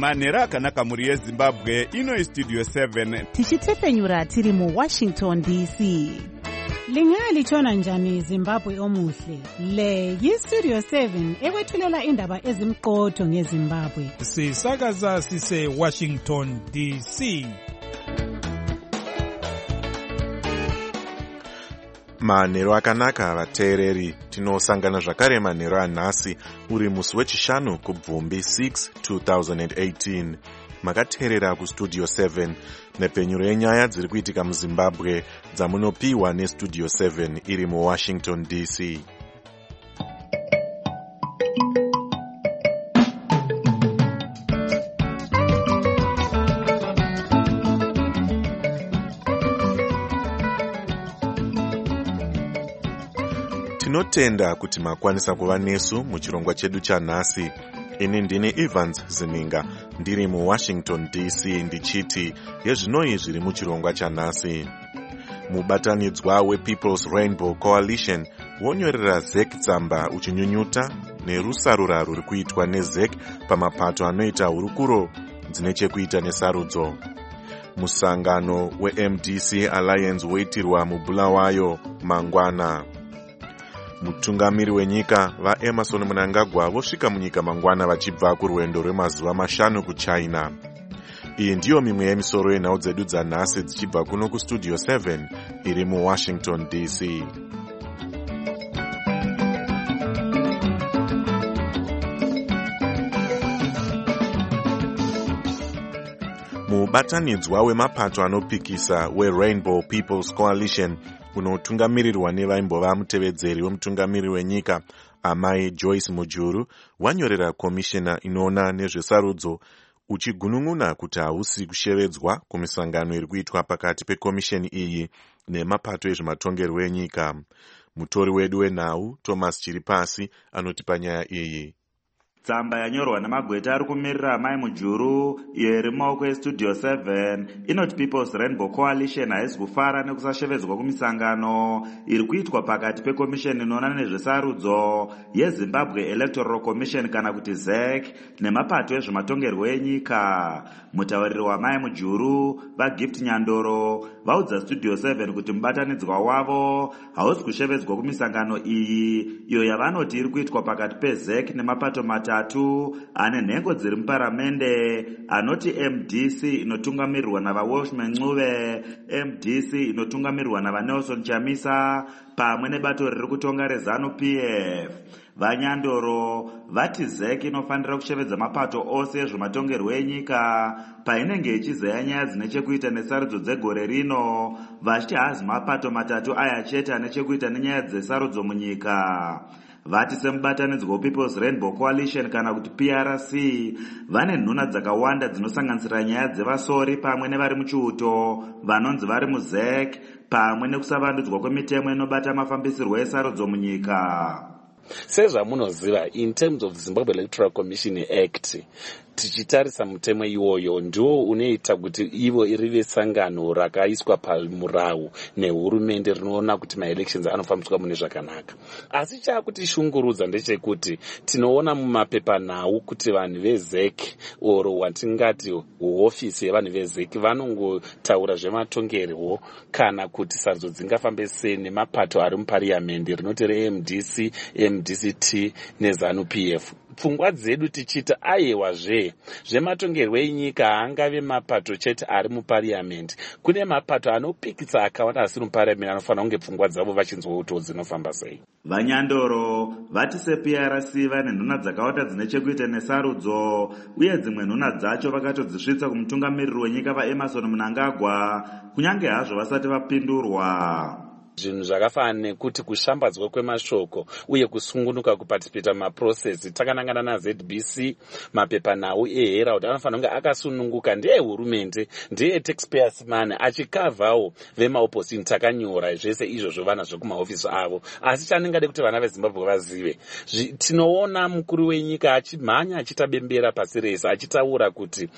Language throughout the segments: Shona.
manhero akanaka mhuri yezimbabwe. Ino istudio 7 tichitefenyura tiri muWashington DC. Lingalitshona njani Zimbabwe omuhle? Le yistudio 7 ekwethulela indaba ezimqotho ngeZimbabwe. Sisakaza sise Washington DC. Manhero akanaka vateereri, tinosangana zvakare manhero anhasi uri musi wechishanu kubvumbi 6 2018. Makateerera kustudio 7 nepfenyuro yenyaya dziri kuitika muZimbabwe dzamunopiwa nestudio 7 iri muWashington DC. Tinotenda kuti makwanisa kuva nesu muchirongwa chedu chanhasi. Ini ndini Evans Zininga, ndiri muWashington DC ndichiti yezvinoi zviri muchirongwa chanhasi. Mubatanidzwa wePeople's Rainbow Coalition wonyorera ZEC tsamba uchinyunyuta nerusarura ruri kuitwa neZEC pamapato anoita hurukuro dzine chekuita nesarudzo. Musangano weMDC Alliance woitirwa muBulawayo mangwana. Mutungamiri wenyika vaEmerson Mnangagwa vosvika munyika mangwana vachibva kurwendo rwemazuva 5 kuChina. Iyi ndiyo mimwe yemisoro yenhau dzedu dzanhasi dzichibva kuno kustudio 7 iri muWashington DC. Mubatanidzwa wemapato anopikisa weRainbow People's Coalition unotungamirirwa nevaimbova mutevedzeri wemutungamiri wenyika amai Joyce Mujuru wanyorera komishina inoona nezvesarudzo uchigunun'una kuti hausi kushevedzwa kumisangano iri kuitwa pakati pekomisheni iyi nemapato ezvematongerwo enyika. Mutori wedu wenhau Thomas Chiripasi anotipa nyaya iyi. Tsamba yanyorwa namagweta ari kumirira amai Mujuru iyo iri mumaoko estudio 7 inoti People's Rainbow Coalition haisi kufara nekusashevedzwa kumisangano iri kuitwa pakati pekomisheni inoona nezvesarudzo yeZimbabwe Electoral Commission kana kuti ZEC nemapato ezvematongerwo enyika. Mutauriri wamai Mujuru vaGift Nyandoro vaudza studio 7 kuti mubatanidzwa wavo hausi kushevedzwa kumisangano iyi iyo yavanoti iri kuitwa pakati peZEC nemapato matatu ane nhengo dziri muparamende anoti MDC inotungamirirwa navaWashman Ncube, MDC inotungamirirwa navaNelson Chamisa pamwe nebato riri kutonga reZANU PF. Vanyandoro vati ZEC inofanira kushevedza mapato ose ezvematongerwo enyika painenge ichizeya nyaya dzine chekuita nesarudzo dzegore rino, vachiti hazi mapato matatu aya chete ane chekuita nenyaya dzesarudzo munyika. Vati semubatanidzwa wePeople's Rainbow Coalition kana kuti PRC vane nhuna dzakawanda dzinosanganisira nyaya dzevasori pamwe nevari muchiuto vanonzi vari muZEC pamwe nekusavandudzwa kwemitemo inobata mafambisirwo esarudzo munyika. Sezvamunoziva, in terms of Zimbabwe Electoral Commission Act, tichitarisa mutemo iwoyo ndiwo unoita kuti ivo rive sangano rakaiswa pamurau nehurumende rinoona kuti maelections anofambiswa mune zvakanaka. Asi chakutishungurudza ndechekuti tinoona mumapepanhau kuti vanhu veZEC oro watingati hofisi yevanhu veZEC vanongotaura zvematongerwo kana kuti sarudzo dzingafambe sei nemapato ari mupariamendi rinoti reMDC, MDCT neZANU PF. Pfungwa dzedu tichiti aiwazve zvematongerwo enyika haangave mapato chete ari mupariamendi. Kune mapato anopikisa akawanda asiri mupariamendi anofanira kunge pfungwa dzavo vachinzwa kuti dzinofamba sei. Vanyandoro vati sePRC vane nhuna dzakawanda dzine chekuita nesarudzo uye dzimwe nhuna dzacho vakatodzisvitsa kumutungamiriri wenyika vaEmerson Mnangagwa kunyange hazvo vasati vapindurwa. Zvinhu zvakafanana nekuti kushambadzwa kwemashoko uye kusungunuka kuparticipate mumaprocess. Takanangana naZBC mapepanhau eHerald anofanira kunge akasununguka ndeehurumende ndeye-taxpayers money achikavhawo vemaopposition takanyora zvese izvozvo vana zvekumahofisi avo. Asi chaningade kuti vana veZimbabwe vazive, tinoona mukuru wenyika achimhanya achita bembera pasi rese achitaura kuti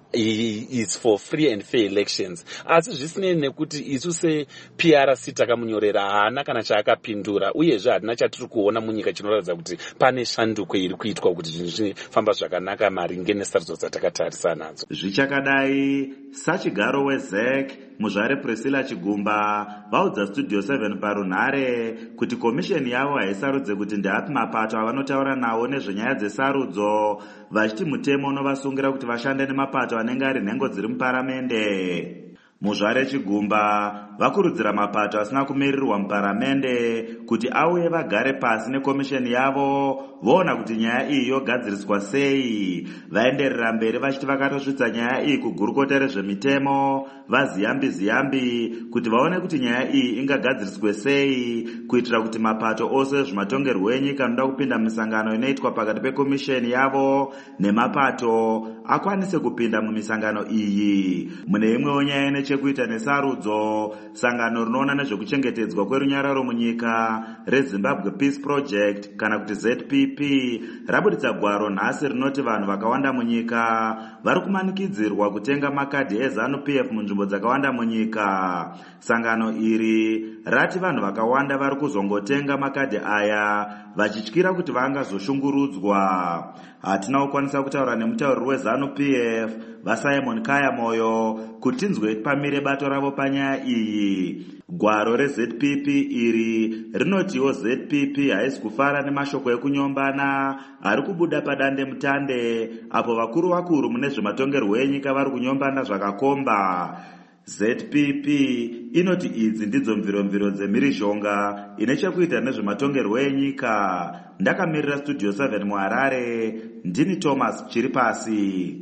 is for free and fair elections. Asi zvisinei nekuti isu sePRC takamunyorera haana kana chaakapindura, uyezve hatina chatiri kuona munyika chinoratidza kuti pane shanduko iri kuitwa kuti zvinhu zvinofamba zvakanaka maringe nesarudzo dzatakatarisa nadzo. Zvichakadai, sachigaro weZEC muzvare Priscilla Chigumba vaudza Studio 7 parunhare kuti komisheni yavo haisarudze kuti ndeapi mapato avanotaura nawo nezvenyaya dzesarudzo, vachiti mutemo unovasungira kuti vashande nemapato anenge ari nhengo dziri muparamende. Muzvare Chigumba vakurudzira mapato asina kumirirwa muparamende kuti auye vagare pasi nekomisheni yavo voona kuti nyaya iyi yogadziriswa sei. Vaenderera mberi vachiti vakatosvitsa nyaya iyi kugurukota rezvemitemo vaziyambi kuti vaone kuti nyaya iyi ingagadziriswe sei kuitira kuti mapato ose zvimatongerwo enyika anoda kupinda misangano inoitwa pakati pekomisheni yavo nemapato akwanise kupinda mumisangano iyi. Mune imwewo nyaya nechekuita nesarudzo, sangano rinoona nezvekuchengetedzwa kwerunyararo munyika reZimbabwe Peace Project kana kuti ZPP rabuditsa gwaro nhasi rinoti vanhu vakawanda munyika vari kumanikidzirwa kutenga makadhi eZANU-PF munzvimbo dzakawanda munyika. Sangano iri rati vanhu vakawanda vari kuzongotenga makadhi aya vachityira kuti vangazoshungurudzwa. Hatina kukwanisa kutaura nemutauriri weZANU-PF vaSimon Kaya Moyo kuti tinzwe pamire bato ravo panyaya iyi. Gwaro reZPP iri rinotiwo ZPP haisi kufara nemashoko ekunyombana ari kubuda padande mutande apo vakuru mune zvematongerwo enyika vari kunyombana zvakakomba. ZPP inoti idzi ndidzo mviromviro dzemhirizhonga ine chekuita nezvematongerwo enyika. Ndakamirira Studio 7 muHarare, ndini Thomas Chiripasi.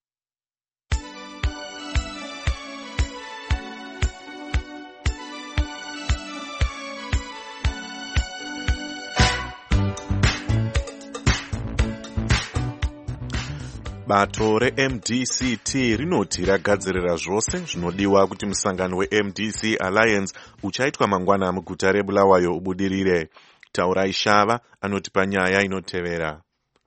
Bato reMDCT rinoti ragadzirira zvose zvinodiwa kuti musangano weMDC Alliance uchaitwa mangwana muguta reBulawayo ubudirire. Taurai Shava anoti panyaya inotevera.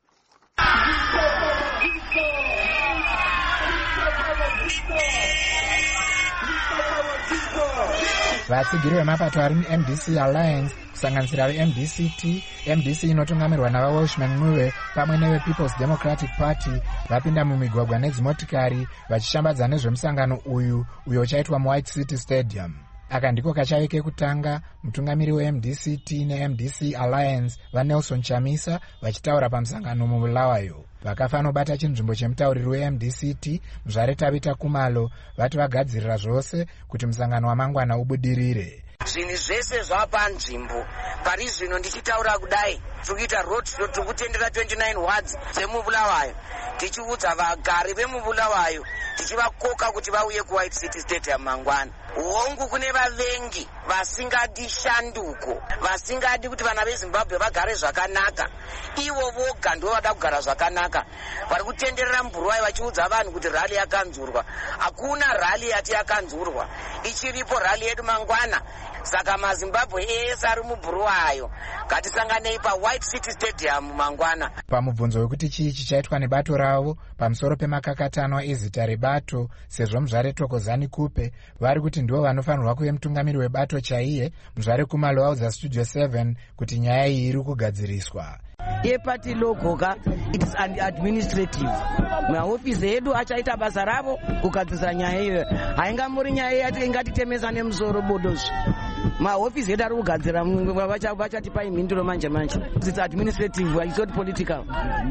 Vatsigiri vemapato ari muMDC Alliance kusanganisira veMDCT, MDC inotungamirwa navaWelshman Muwe pamwe nevePeople's Democratic Party vapinda mumigwagwa nedzimotikari vachishambadza nezvemusangano uyo uchaitwa muWhite City Stadium. Aka ndiko kachave kekutanga mutungamiri weMDCT neMDC Alliance vaNelson Chamisa vachitaura pamusangano muBulawayo. Vakafanobata chinzvimbo chemutauriri weMDCT muzvare Tabita Kumalo vati vagadzirira zvose kuti musangano wamangwana ubudirire. Zvinhu zvese zvapanzvimbo pari zvino ndichitaura kudai tikuita road show tikutendera 29 wards dzemuBulawayo tichiudza vagari vemuBulawayo tichivakoka kuti vauye kuWhite City Stadium mangwana. Hongu kune vavengi vasingadi shanduko, vasingadi kuti vana veZimbabwe vagare zvakanaka, ivo voga ndivo vada kugara zvakanaka. Vari kutenderera muBulawayo vachiudza vanhu kuti rally yakanzurwa. Hakuna rally yati yakanzurwa, ichiripo rally yedu mangwana. Saka maZimbabwe ese ari muBulawayo ngatisanganei paWhite City Stadium mangwana. Pamubvunzo wekuti chii chichaitwa nebato ravo pamusoro pemakakatanwa ezita rebato sezvo muzvare Thokozani Kupe vari kuti ndivo vanofanirwa kuve mutungamiri webato chaiye, muzvare Kumalo vaudza Studio 7 kuti nyaya iyi iri kugadziriswa. Yepati logoka it is administrative. Mahofisi edu achaita basa ravo kugadzirisa nyaya iyo. Haingamuri nyaya yati ingatitemesa nemusoro bodozi. Mahofisi edu ari kugadzira vachatipa imhinduro manje. It's administrative, it's not political.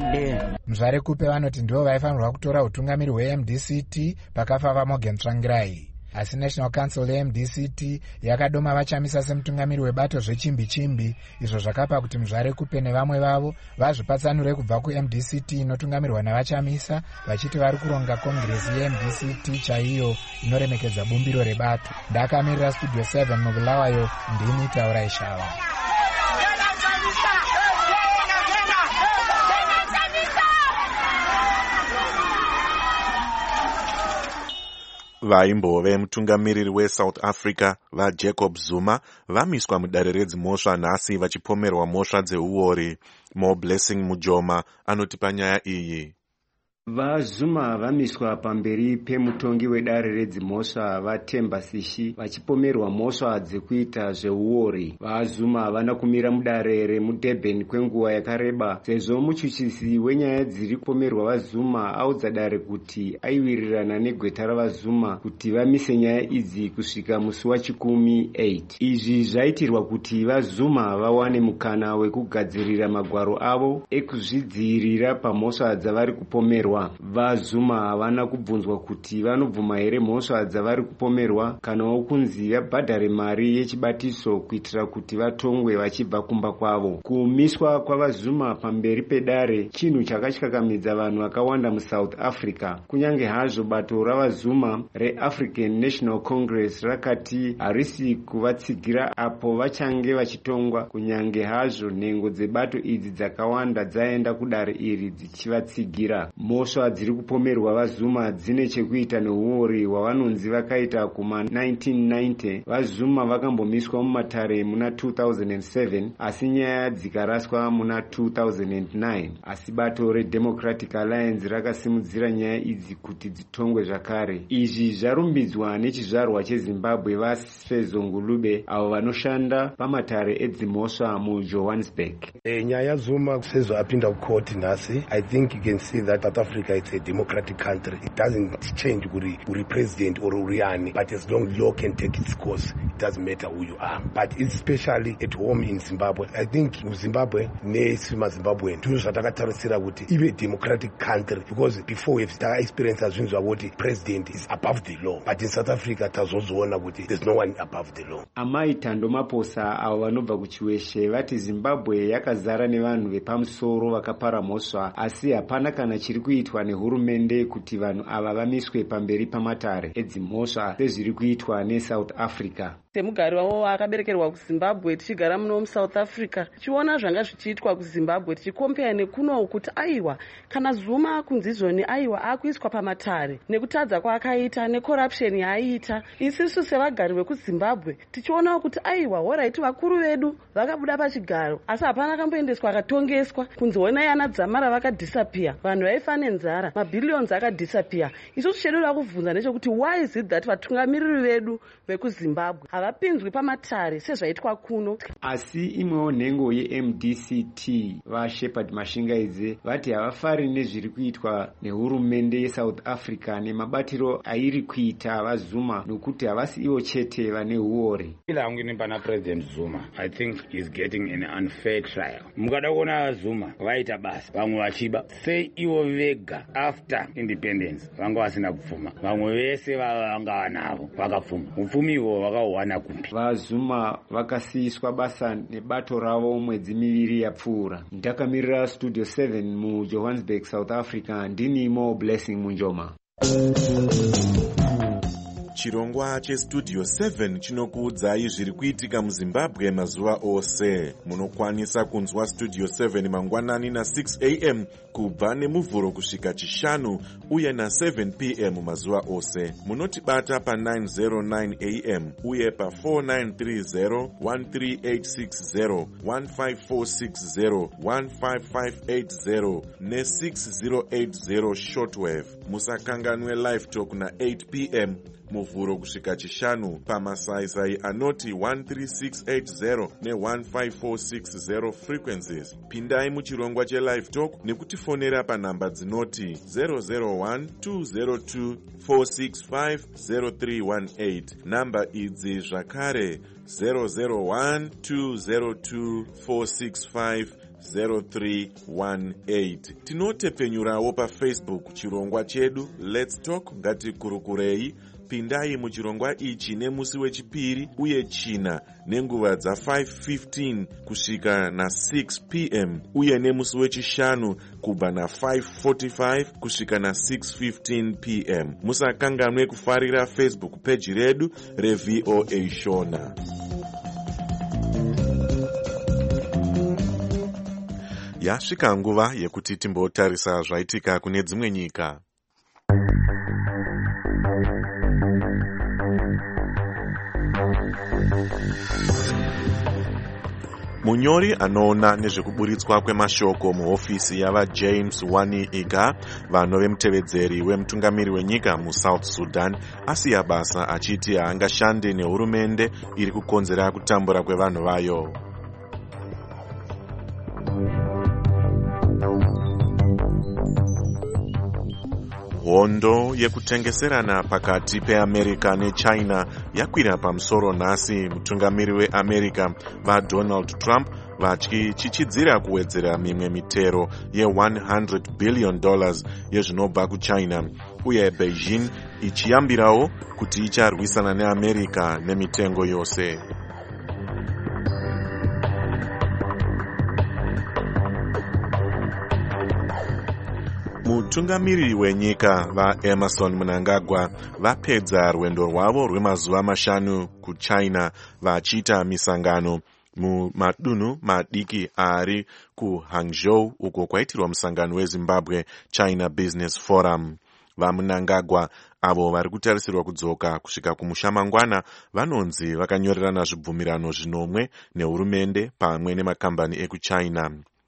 Muzvare Kupe vanoti ndivo vaifanirwa kutora utungamiri weMDCT pakafa vaMorgan Tsvangirai. Asi National Council yeMDCT yakadoma vaChamisa semutungamiri webato zvechimbi-chimbi, izvo zvakapa kuti muzvare Kupe nevamwe vavo vazvipatsanure kubva kuMDCT inotungamirwa navaChamisa vachiti vari kuronga kongresi yeMDCT chaiyo inoremekedza bumbiro rebato. Ndakamirira Studio 7 muBulawayo, ndini Taurai Shava. Vaimbove mutungamiriri weSouth Africa vaJacob Zuma vamiswa mudare redzimhosva nhasi vachipomerwa mhosva dzeuori. More Blessing Mujoma anoti panyaya iyi. VaZuma vamiswa pamberi pemutongi wedare redzimhosva vaTemba Sishi vachipomerwa mhosva dzekuita zveuori. VaZuma havana kumira mudare remuDurban kwenguva yakareba sezvo muchuchisi wenyaya dziri kupomerwa vaZuma audza dare kuti aiwirirana negweta ravaZuma kuti vamise nyaya idzi kusvika musi wa10 8. Izvi zvaitirwa kuti vaZuma vawane mukana wekugadzirira magwaro avo ekuzvidzivirira pamhosva dzavari kupomerwa. VaZuma havana kubvunzwa kuti vanobvuma here mhosva dzavari kupomerwa kanawo kunzi vabhadhare mari yechibatiso kuitira kuti vatongwe vachibva kumba kwavo. Kumiswa kwavaZuma pamberi pedare chinhu chakatyakamidza vanhu vakawanda muSouth Africa. Kunyange hazvo bato ravaZuma reAfrican National Congress rakati harisi kuvatsigira apo vachange vachitongwa, kunyange hazvo nhengo dzebato idzi dzakawanda dzaenda kudare iri dzichivatsigira. Mhosva dziri kupomerwa vaZuma dzine chekuita neuori hwavanonzi vakaita kuma 1990. VaZuma vakambomiswa mumatare muna 2007 asi nyaya dzikaraswa muna 2009. Asi bato reDemocratic Alliance rakasimudzira nyaya idzi kuti dzitongwe zvakare. Izvi zvarumbidzwa nechizvarwa cheZimbabwe vaSfezo Ngulube avo vanoshanda pamatare edzimhosva muJohannesburg. Nyaya Zuma sezvo apinda kukoti nhasi, I think you can see that South Africa is a democratic country. It doesn't change uri president or uriani, but as long as law can take its course, it doesn't matter who you are. But especially at home in Zimbabwe, I think Zimbabwe nesi maZimbabwe tunhu zvatakatarisa kuti ive democratic country, because before we've experienced zvinhu zvakuti president is above the law, but in South Africa tazozoona kuti there's no one above the law. Amai Thando Maposa avo vanobva kuchiweshe vati Zimbabwe yakazara nevanhu vepamusoro vakapara mhosva, asi hapana kana chiri kuitwa nehurumende kuti vanhu ava vamiswe pamberi pamatare edzimhosva sezviri kuitwa neSouth Africa. Semugari wavo akaberekerwa kuZimbabwe tichigara muno muSouth Africa, tichiona zvanga zvichiitwa kuZimbabwe tichikompeya nekuno kuti aiwa kana Zuma kunzizvoni aiwa akuiswa pamatare nekutadza kwaakaita necorruption yaaiita, isisu sevagari vekuZimbabwe tichiona kuti aiwa alright vakuru vedu vakabuda pachigaro asi hapana akamboendeswa akatongeswa, kunzoona yana Dzamara vakadisappear, vanhu vaifa nenzara, mabhillions akadisappear. Isusu chedu kuvhunza nechekuti why is it that vatungamiriri vedu vekuZimbabwe havapinzwi pamatare sezvaitwa kuno? Asi imwewo nhengo yeMDCT vaShepherd Mashingaidze vati havafari nezviri kuitwa nehurumende yeSouth Africa nemabatiro airi kuita vaZuma nokuti havasi ivo chete vane uori. Ila hangu ni pana President Zuma, I think he's getting an unfair trial. Mukada kuona Zuma vaita basa vamwe vachiba sei ivo vega after independence vanga vasina kupfuma, vamwe vese vanga vanavo vakapfuma, upfumi ivo vakawana kumbi. VaZuma vakasiyiswa basa nebato ravo mwedzi miviri yapfuura. Ndakamirira Studio 7 muJohannesburg, South Africa, ndini Mo Blessing Munjoma. Chirongwa cheStudio 7 chinokuudzai zviri kuitika muZimbabwe mazuva ose. Munokwanisa kunzwa Studio 7 mangwanani na6 am kubva nemuvhuro kusvika chishanu uye na7 pm mazuva ose. Munotibata pa909 am uye pa4930 13860 15460 15580 ne6080 shortwave. Musakanganwe live talk na8 pm muvhuro kusvika chishanu pamasaisai anoti 13680 ne15460 frequencies. Pindai muchirongwa chelive talk nekutifonera panhamba dzinoti 001-202-465-0318. Namba idzi zvakare 001-202-465-0318. Tinotepenyurawo paFacebook chirongwa chedu Let's Talk Ngatikurukurei. Pindai muchirongwa ichi nemusi wechipiri uye china nenguva dza5:15 kusvika na6 pm uye nemusi wechishanu kubva na5:45 kusvika na6:15 pm. Musakanganwe kufarira Facebook page redu reVOA Shona. Yasvika nguva yekuti timbotarisa zvaitika kune dzimwe nyika. Munyori anoona nezvekuburitswa kwemashoko muhofisi yavaJames Wani Iga, vanhu vemutevedzeri wemutungamiri wenyika muSouth Sudan, asiya basa achiti haangashande nehurumende iri kukonzera kutambura kwevanhu vayo. Hondo yekutengeserana pakati peAmerica neChina yakwira pamusoro nhasi, mutungamiri weAmerica vaDonald Trump vachichidzira kuwedzera mimwe mitero ye$100 billion yezvinobva kuChina, uye Beijing ichiyambirawo kuti icharwisana neAmerica nemitengo yose. Mutungamiri wenyika vaEmerson Mnangagwa vapedza rwendo rwavo rwemazuva 5 kuChina vachiita misangano mumadunhu madiki ari kuHangzhou, uko kwaitirwa musangano weZimbabwe China Business Forum. VaMnangagwa avo vari kutarisirwa kudzoka kusvika kumusha mangwana vanonzi vakanyorerana zvibvumirano zvinomwe nehurumende pamwe nemakambani ekuChina.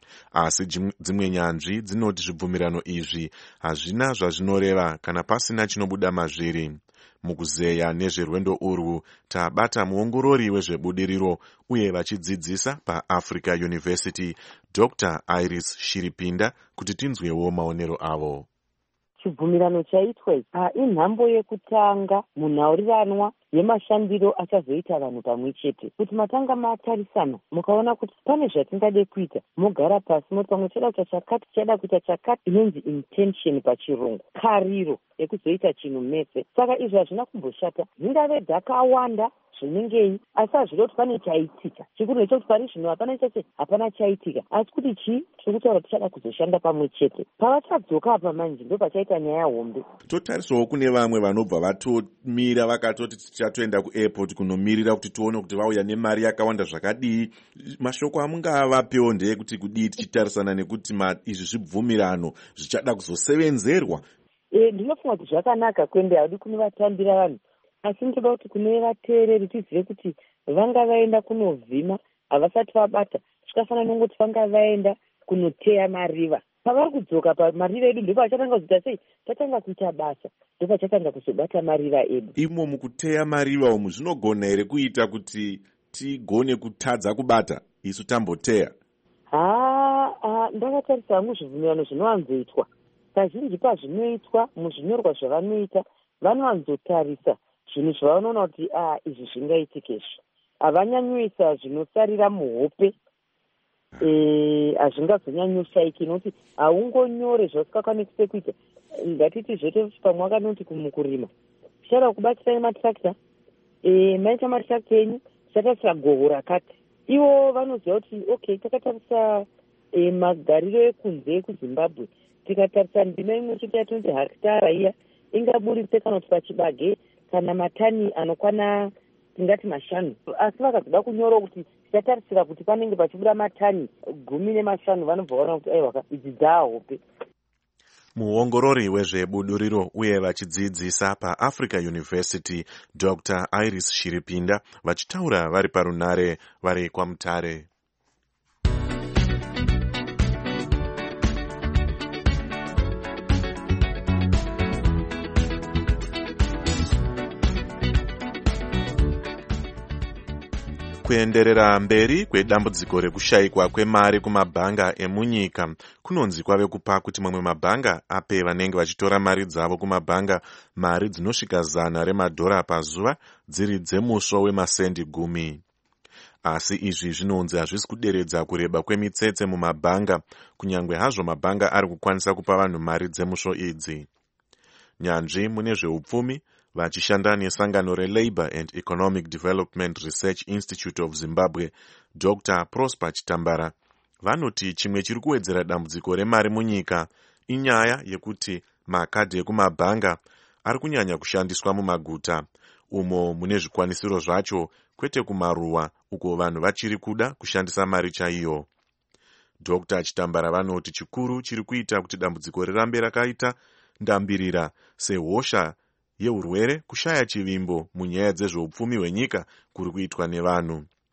Asi dzimwe nyanzvi dzinoti zvibvumirano izvi hazvina zvazvinoreva kana pasina chinobuda mazviri. Mukuzeya nezverwendo urwu tabata muongorori wezvebudiriro uye vachidzidzisa paAfrica University Dr. Iris Shiripinda kuti tinzwewo maonero avo. Chibvumirano chaitwa inhambo yekutanga munhaurirano yemashandiro achazoita vanhu pamwe chete, kuti matanga matarisana mukaona kuti pane zvatingade kuita, mogara pasi moti pamwe chada kuita chakati, chada kuita chakati, inonzi intention pachirungu, kariro yekuzoita chinhu mese. Saka izvi hazvina kumboshata, zvingave dzakawanda zvinengei, asi hazvida kuti pane chaitika. Chikuru ndechekuti pari zvino hapana chache hapana chaitika, asi kuti tiri kutaura tichada kuzoshanda pamwe chete. Pavachadzoka apa manje ndo pachaita nyaya hombe. Totarisawo kune vamwe vanobva vatomira vakatoti tichatoenda kuairport kunomirira kuti tuone kuti vauya nemari yakawanda zvakadii. Mashoko amungavapewo ndeyekuti kudii tichitarisana nekuti izvi zvibvumirano zvichada kuzosevenzerwa. Ndinofunga kuti zvakanaka kwende, haudi kunovatambira vanhu, asi ndoda kuti kune vateereri tizive kuti vanga vaenda kunovhima havasati vabata, zvikafanana nongoti vanga vaenda kunoteya mariva. Pavari kudzoka pamariva edu ndipo vachatanga kuzoita sei, tatanga kuita basa, ndipo vachatanga kuzobata mariva edu. Imo mukuteya mariva umu zvinogona here kuita kuti tigone kutadza kubata isu tamboteya? Ndakatarisa hangu zvibvumirano zvinowanzoitwa, kazhinji pazvinoitwa muzvinyorwa zvavanoita vanowanzotarisa zvinhu zvavanoona kuti izvi zvingaitikizvi. Havanyanyuisa zvinosarira muhope, hazvingazonyanyushaiki nokuti haungonyore zvausikakwanisi sekuita. Ngatiti zvete pamwe wakanoti kurima tichada kubatsira matrakta, maita matrakta enyu tichatarisira goho rakati. Ivo vanoziva kuti okay, takatarisa magariro ekunze kuZimbabwe, tikatarisa ndima imwe chete yatonzi hekitara iya ingaburitse kana kuti pachibage kana matani anokwana tingati 5. Asi vakazoda kunyora kuti tichatarisira kuti panenge pachibuda matani 15, vanobva vaona kuti aiwa idzi dzahope. Muongorori wezvebuduriro uye vachidzidzisa paAfrica University Dr. Iris Shiripinda vachitaura vari parunare vari kwaMutare. Kuenderera mberi kwedambudziko rekushayikwa kwemari kumabhanga emunyika kunonzi kwave kupa kuti mamwe mabhanga ape vanenge vachitora mari dzavo kumabhanga mari dzinosvika $100 pazuva dziri dzemuswo wemasendi 10. Asi izvi zvinonzi hazvisi kuderedza kureba kwemitsetse mumabhanga, kunyange hazvo mabhanga ari kukwanisa kupa vanhu mari dzemuswo idzi. Nyanzvi mune zveupfumi vachishanda nesangano reLabour and Economic Development Research Institute of Zimbabwe Dr. Prosper Chitambara vanoti chimwe chiri kuwedzera dambudziko remari munyika inyaya yekuti makadhi ekumabhanga ari kunyanya kushandiswa mumaguta umo mune zvikwanisiro zvacho, kwete kumaruwa uko vanhu vachiri kuda kushandisa mari chaiyo. Dr. Chitambara vanoti chikuru chiri kuita kuti dambudziko rirambe rakaita ndambirira sehosha yeurwere kushaya chivimbo munyaya dzezveupfumi hwenyika kuri kuitwa nevanhu.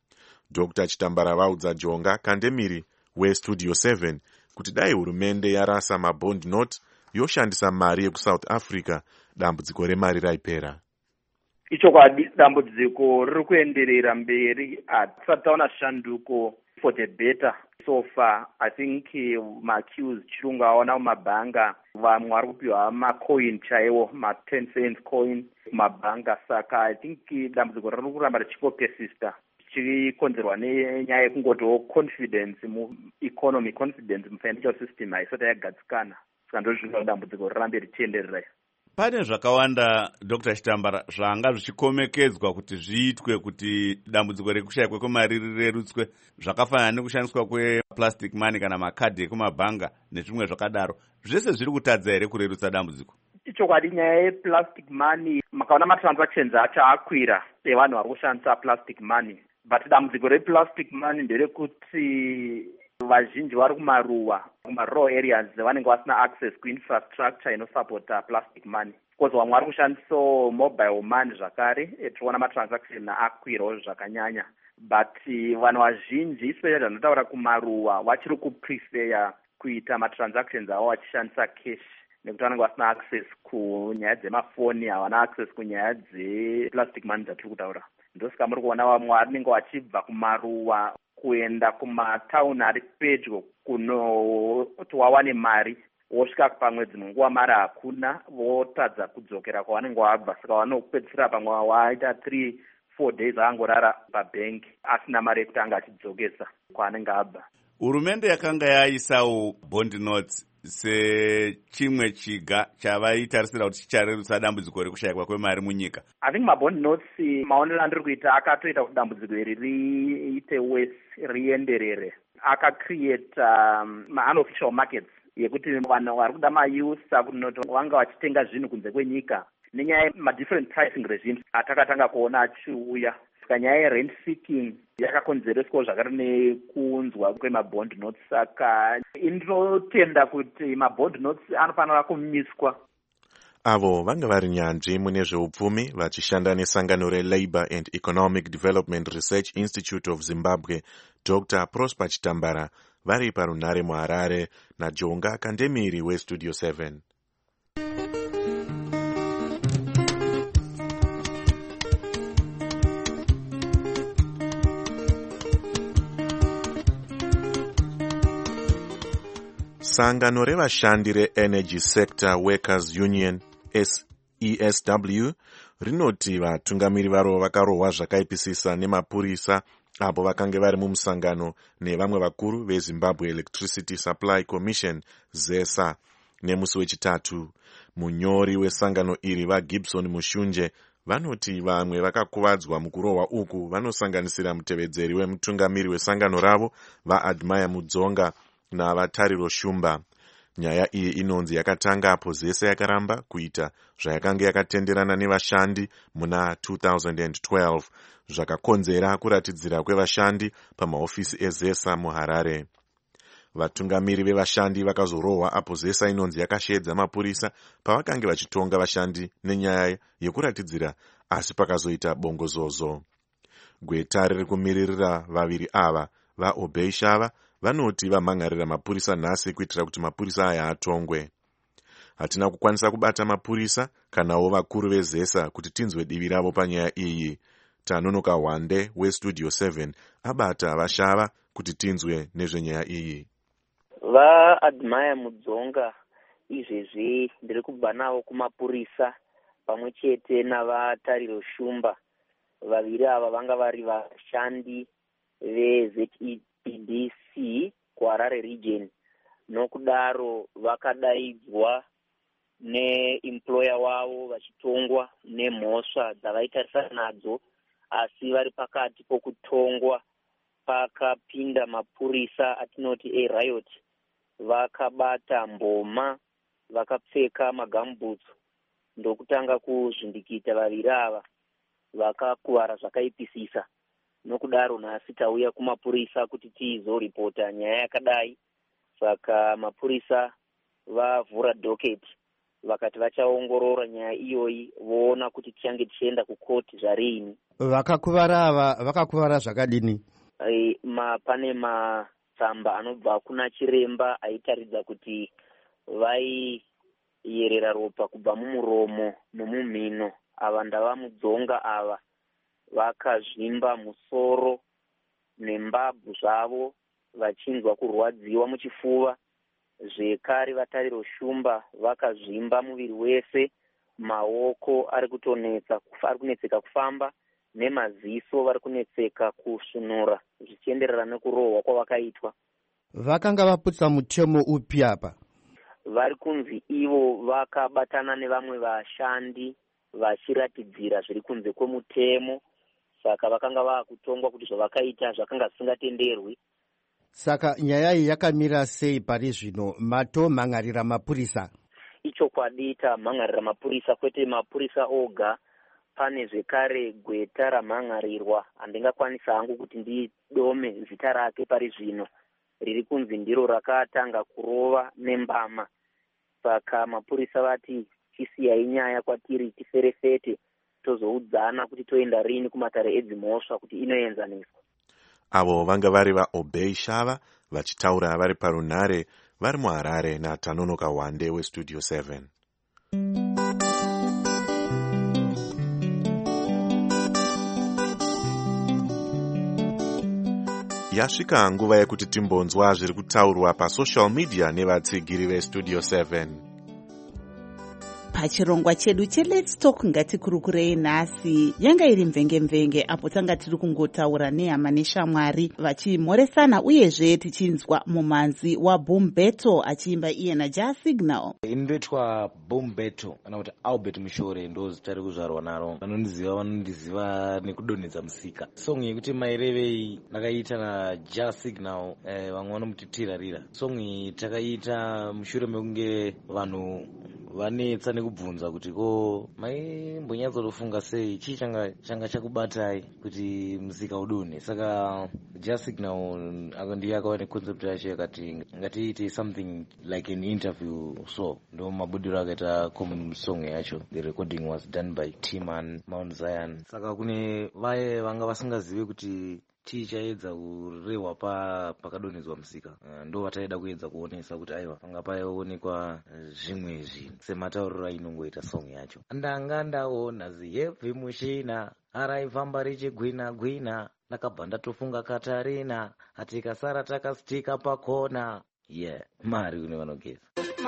Dr Chitambara vaudza Jonga Kandemiri weStudio 7 kuti dai hurumende yarasa mabond note yoshandisa mari yekusouth Africa, dambudziko remari raipera. Ichokwadi dambudziko riri kuenderera mberi. Hatisati taona shanduko for the better so far. I think ma-queues chirungu aona mumabhanga, vamwe vari kupiwa macoin chaiwo, ma10 cents coin mumabhanga. Saka I think dambudziko riri kuramba richingopesista, chichikonzerwa nenyaya yekungotiwo confidence mueconomy, confidence mufinancial system haisati yagadzikana. Saka ndozvino dambudziko rirambe richienderera. Pane zvakawanda Dr Chitambara zvanga zvichikomekedzwa kuti zviitwe kuti dambudziko rekushayikwa kwemari rirerutswe, zvakafanana nekushandiswa kweplastic money kana makadhi ekumabhanga nezvimwe zvakadaro. Zvese zviri kutadza here kurerutsa dambudziko? Ichokwadi nyaya yeplastic money, makaona matransactions acho akwira evanhu vari kushandisa plastic money, but dambudziko replastic money nderekuti vazhinji vari kumaruwa, kuma-rural areas vanenge vasina access kuinfrastructure inosupporta plastic money. Because vamwe vari kushandisa mobile money zvakare, tinoona matransaction akwirawo zvakanyanya. But vanhu vazhinji, especially vanotaura kumaruwa, vachiri kuprefer kuita matransactions avo vachishandisa cash, nekuti vanenge vasina access kunyaya dzemafoni, havana access kunyaya dzeplastic money dzatiri kutaura. Ndosaka muri kuona vamwe vanenge vachibva kumaruwa kuenda kumatauni ari pedyo kunoti wawane mari, wosvika pamwe dzimwe nguva mari hakuna, votadza kudzokera kwavanenge wabva. Saka vanopedzisira pamwe waita 3-4 days angorara pabhengi asina mari yekuti anga achidzokesa kwaanenge abva. Hurumende yakanga yaisawo bond notes sechimwe chiga chavaitarisira kuti chicharerutsa dambudziko rekushayikwa kwemari munyika. I think mabond notes maonero andiri kuita akatoita kuti dambudziko iri riite worse, rienderere. Akacreate ma-unofficial markets yekuti vanhu vari kuda mayusa kunoti vanga vachitenga zvinhu kunze kwenyika nenyaya ma-different pricing regimes atakatanga kuona achiuya. Saka nyaya yerent seeking yakakonzereswa zvakare nekunzwa kwemabond notes. Saka inotenda kuti mabond notes anofanira kumiswa. Avo vanga vari nyanzvi mune zveupfumi vachishanda nesangano reLabour and Economic Development Research Institute of Zimbabwe, Dr Prosper Chitambara, vari parunhare muHarare, naJonga Kandemiri weStudio 7. Sangano revashandi reEnergy Sector Workers Union ESW rinoti vatungamiri varo vakarohwa zvakaipisisa nemapurisa apo vakange vari mumusangano nevamwe vakuru veZimbabwe Electricity Supply Commission ZESA. Nemusi wechitatu, munyori wesangano iri vaGibson Mushunje vanoti vamwe vakakuvadzwa mukurohwa uku vanosanganisira mutevedzeri wemutungamiri wesangano ravo vaAdmire Mudzonga navatariro Shumba. Nyaya iyi inonzi yakatanga apo ZESA yakaramba kuita zvayakanga yakatenderana nevashandi muna 2012, zvakakonzera kuratidzira kwevashandi pamahofisi eZESA muHarare. Vatungamiri vevashandi vakazorohwa apo ZESA inonzi yakasvedza mapurisa pavakange vachitonga vashandi nenyaya yekuratidzira, asi pakazoita bongozozo. Gweta riri kumiririra vaviri ava vaObey Shava vanoti vamhangarira mapurisa nhasi kuitira kuti mapurisa aya atongwe. Hatina kukwanisa kubata mapurisa kanawo vakuru veZESA kuti tinzwe divi ravo panyaya iyi. Tanonoka Hwande weStudio 7 abata vaShava kuti tinzwe nezvenyaya iyi. VaAdmire Mudzonga izvezvi ndiri kubva navo kumapurisa pamwe chete navatariro Shumba. Vaviri ava vanga vari vashandi veZEPDC kuHarare region. Nokudaro vakadaidzwa neemployer wavo vachitongwa nemhosva dzavaitarisa nadzo, asi vari pakati pokutongwa pakapinda mapurisa atinoti riot. Vakabata mboma, vakapfeka magamboots ndokutanga kuzvindikita vaviri ava, vakakuvara zvakaipisisa. Nokudaro nhasi tauya kumapurisa kuti tizoripota nyaya yakadai. Saka mapurisa vavhura docket vakati vachaongorora nyaya iyoyi voona kuti tichange tichienda kukoti zvariini. Vakakuvara ava vakakuvara zvakadini? pane matsamba anobva kuna chiremba aitaridza kuti vaiyerera ropa kubva mumuromo nomumhino. Ava ndavamudzonga ava vakazvimba musoro nembabvu zvavo vachinzwa kurwadziwa muchifuva. Zvekare vatariro shumba vakazvimba muviri wese, maoko ari kunetseka kufamba nemaziso vari kunetseka kusvinura zvichienderera nekurohwa kwavakaitwa. Vakanga vaputsa mutemo upi apa? Vari kunzi ivo vakabatana nevamwe vashandi vachiratidzira zviri kunze kwemutemo, saka vakanga vakutongwa kuti zvavakaita zvakanga zvisingatenderwi. Saka nyaya iyi yakamira sei pari zvino? Matomhangarira mapurisa? Ichokwadi tamhangarira mapurisa, kwete mapurisa oga. Pane zvekare gweta ramhangarirwa, handingakwanisa hangu kuti ndidome zita rake pari zvino, riri kunzi ndiro rakatanga kurova nembama. Saka mapurisa vati tisiyai nyaya kwatiri tiferefete tozoudzana kuti toenda rini kumatare edzimhosva kuti inoenzaniswa. Avo vanga vari vaObey Shava vachitaura vari parunhare vari muHarare naTanonoka Wande weStudio 7. Yasvika nguva yekuti timbonzwa zviri kutaurwa pasocial media nevatsigiri veStudio 7. Pachirongwa chedu cheLet's Talk ngatikurukurei nhasi yanga iri mvenge apo tanga tiri kungotaura nehama neshamwari vachimhoresana uyezve tichinzwa mumanzi waBoom Battle achiimba iye naJah Signal. Inoitwa Boom Battle kana kuti Albert Mushore ndo zita rekuzvarwa naro. Vanondiziva nekudonhedza musika. Song yekuti mairevei ndakaita naJah Signal, vamwe vanomutirarira. Song iyi takaita mushure mekunge vanhu vanetsa nekubvunza kuti ko maimbonyatsotofunga sei chii changa chakubatai kuti muzika udonhe. Saka JAH Signal ndiye akava neconcept yacho yakati ngatiite something like an interview, so ndo mabudiro akaita common song yacho. The recording was done by Timan Mount Zion. Saka kune vaye vanga vasingazive kuti chii chaedza kurehwa pakadonhedzwa musika, ndo vataida kuedza kuonesa kuti aiwa panga paionekwa zvimwe zvinhu sematauriro ainongoita song yacho. Ndanga ndaona zihebvi mushina araifamba richigwina ndakabva ndatofunga Katarina atikasara takasitika pakona. Mari kune vanogeza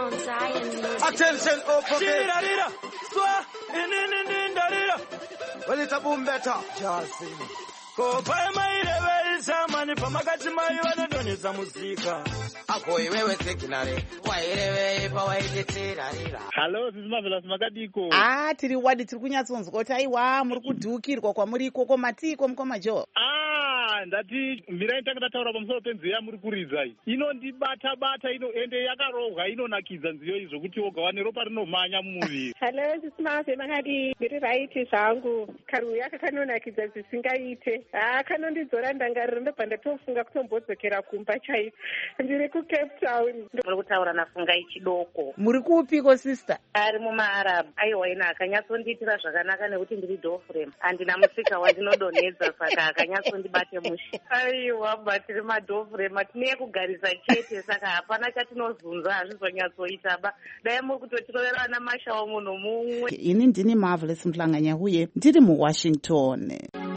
attention shirarira swa ininindindarira walita Boom Battle jasi kopai mairevesa mani pamakati mai vanodonhedza muzika ako iwewe Signal wairevei pawaidetserarira. Halo Marvelous makadiko? Tiri wadi tiri kunyatsonzwa kuti aiwa muri kudhukirwa kwamuri ikoko matiko mukoma Jo. Ndati mirai tanga taura pamusoro penziyo yamuri kuridza iyi inondibata ino ende yakarohwa inonakidza nziyo izvo kuti woga wane ropa rinomanya mumuviri. Halo Sisimave makadi ndiri raiti zvangu karuya kakanonakidza zvisingaite kanondidzora ndangariro ndobva ndatofunga kutombodzokera kumba chaiko. Ndiri kuCape Town. Muri kutaura nafungai chidoko. Muri kupiko sister? Ari mumaArab. Aiwa ina akanyatsondiitira zvakanaka nekuti ndiri doframe handina musika wandinodonhedza saka akanyatsondibate mushi. Aiwa batiri madoframe tine kugarisa chete saka hapana chatinozunza hazvizonyatsoitaba. Dai muri kutotirovera namashawo munhu mumwe. Ini ndini Marvelous Mhlanganya huye ndiri muWashington.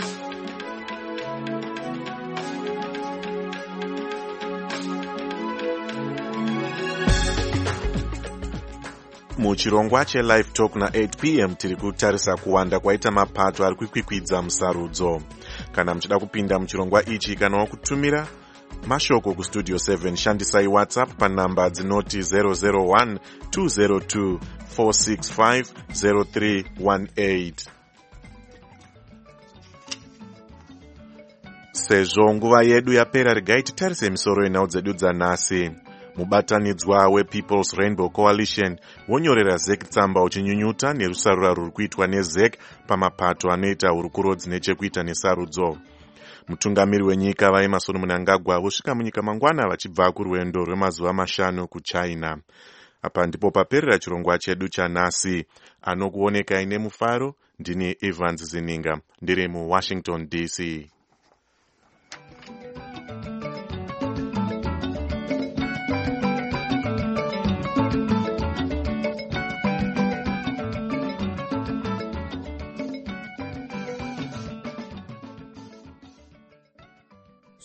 Muchirongwa cheLive Talk na8 p.m. tiri kutarisa kuwanda kwaita mapato ari kukwikwidza musarudzo. Kana muchida kupinda muchirongwa ichi kana wakutumira mashoko kuStudio 7 shandisai WhatsApp panhamba dzinoti 001 202 465 0318. Sezvo nguva yedu yapera, regai titarise misoro yenhau dzedu dzanhasi. Mubatanidzwa wePeople's Rainbow Coalition wonyorera ZEC tsamba uchinyunyuta nerusarura ruri kuitwa neZEC pamapato anoita hurukurodzi nechekuita nesarudzo. Mutungamiri wenyika vaEmmerson Mnangagwa vosvika munyika mangwana vachibva kurwendo rwemazuva 5 kuChina. Apa ndipo paperera chirongwa chedu chanhasi. Anokuoneka ine mufaro ndini Evans Zininga ndiri muWashington DC.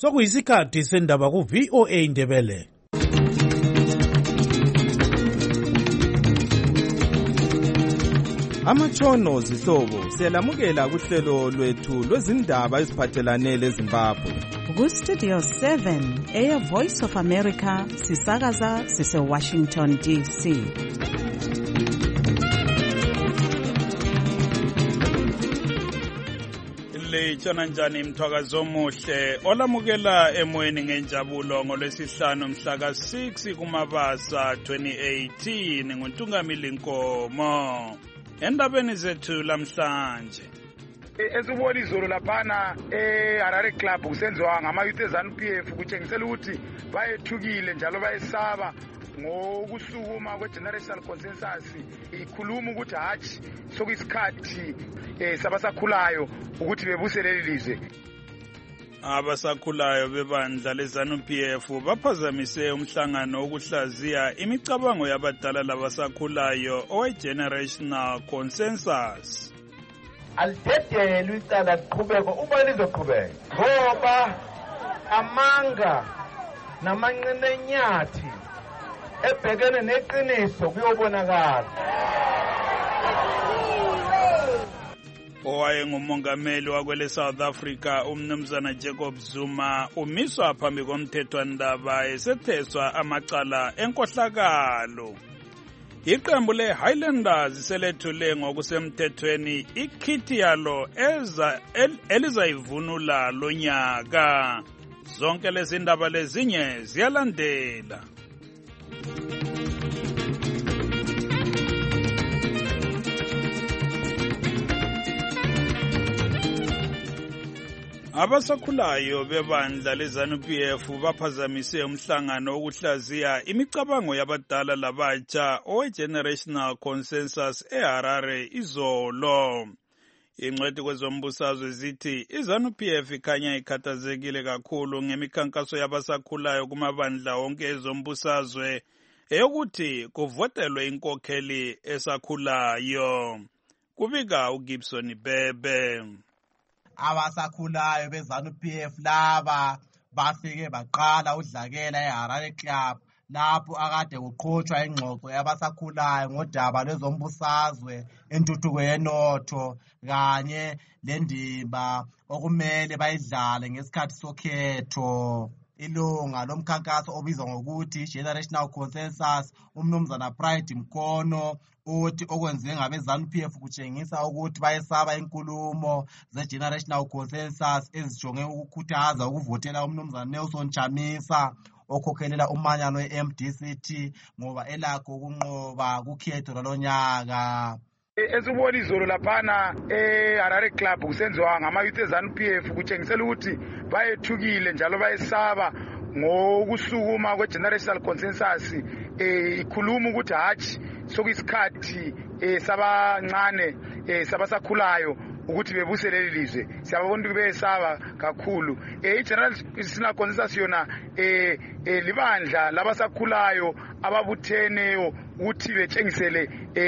sokuyisikhathi sendaba ku-VOA Indebele. Amatshono zihlobo siyalamukela kuhlelo lwethu lwezindaba eziphathelane leZimbabwe. Ku-Studio 7 Air Voice of America sisakaza sise-Washington DC. Litshona njani mthwakazo omuhle olamukela emoyeni ngenjabulo ngolwesihlanu mhla ka-6 kuMabasa 2018 nguNtungamili Nkomo. Endabeni zethu lamhlanje esibona izolo laphana eHarare Club kusenziwa ngama-youth eZANU-PF kutshengisela ukuthi bayethukile njalo bayesaba ngokusukuma kwe-generational consensus ikhuluma ukuthi hatshi sokuyisikhathi sabasakhulayo ukuthi bebuse leli lizwe. Abasakhulayo bebandla leZANU-PF baphazamise umhlangano wokuhlaziya imicabango yabadala labasakhulayo owe-generational consensus. Alidedele icala liqhubeka uma lizoqhubeka ngoba amanga namanqenenyathi ebhekene neqiniso kuyobonakala. Owayengumongameli wakwele South Africa umnumzana Jacob Zuma umiswa phambi komthethwandaba esetheswa amacala enkohlakalo. Iqembu le-Highlanders selethule ngokusemthethweni ikhithi yalo elizayivunula lonyaka. Zonke lezi ndaba lezinye ziyalandela. Abasakhulayo bebandla leZANU-PF baphazamise umhlangano wokuhlaziya imicabango yabadala labatsha owe-generational consensus eHarare izolo. Ingcwethi kwezombusazwe zithi iZANU-PF ikhanya ikhathazekile kakhulu ngemikhankaso yabasakhulayo kumabandla wonke ezombusazwe eyokuthi kuvotelwe inkokheli esakhulayo. Kubika uGibson Bebe. Abasakhulayo beZANU-PF laba bafike baqala udlakela eHarare Club lapho akade kuqhutshwa ingxoxo yabasakhulayo ngodaba lwezombusazwe, intuthuko yenotho kanye lendima okumele bayidlale ngesikhathi sokhetho. Ilunga lomkhankaso obizwa ngokuthi Generational Consensus umnumzana Pride Mkono uthi okwenziwe ngabeZANU-PF kutshengisa ukuthi bayesaba inkulumo ze-Generational Consensus ezijonge ukukhuthaza ukuvotela umnumzana Nelson Chamisa okhokhelela umanyano we-MDCT ngoba elakho ukunqoba kukhetho lwalonyaka. Esibona izolo laphana eHarare Club kusenziwa ngama-youth eZANU-PF kutshengisela ukuthi bayethukile njalo bayesaba ngokusukuma kwe-generational consensus ikhuluma ukuthi hatshi sokuyisikhathi sabancane sabasakhulayo ukuthi bebuse leli lizwe. Siyabona ukuthi beyesaba kakhulu. I-generational consensus yona libandla labasakhulayo ababutheneyo ukuthi betshengisele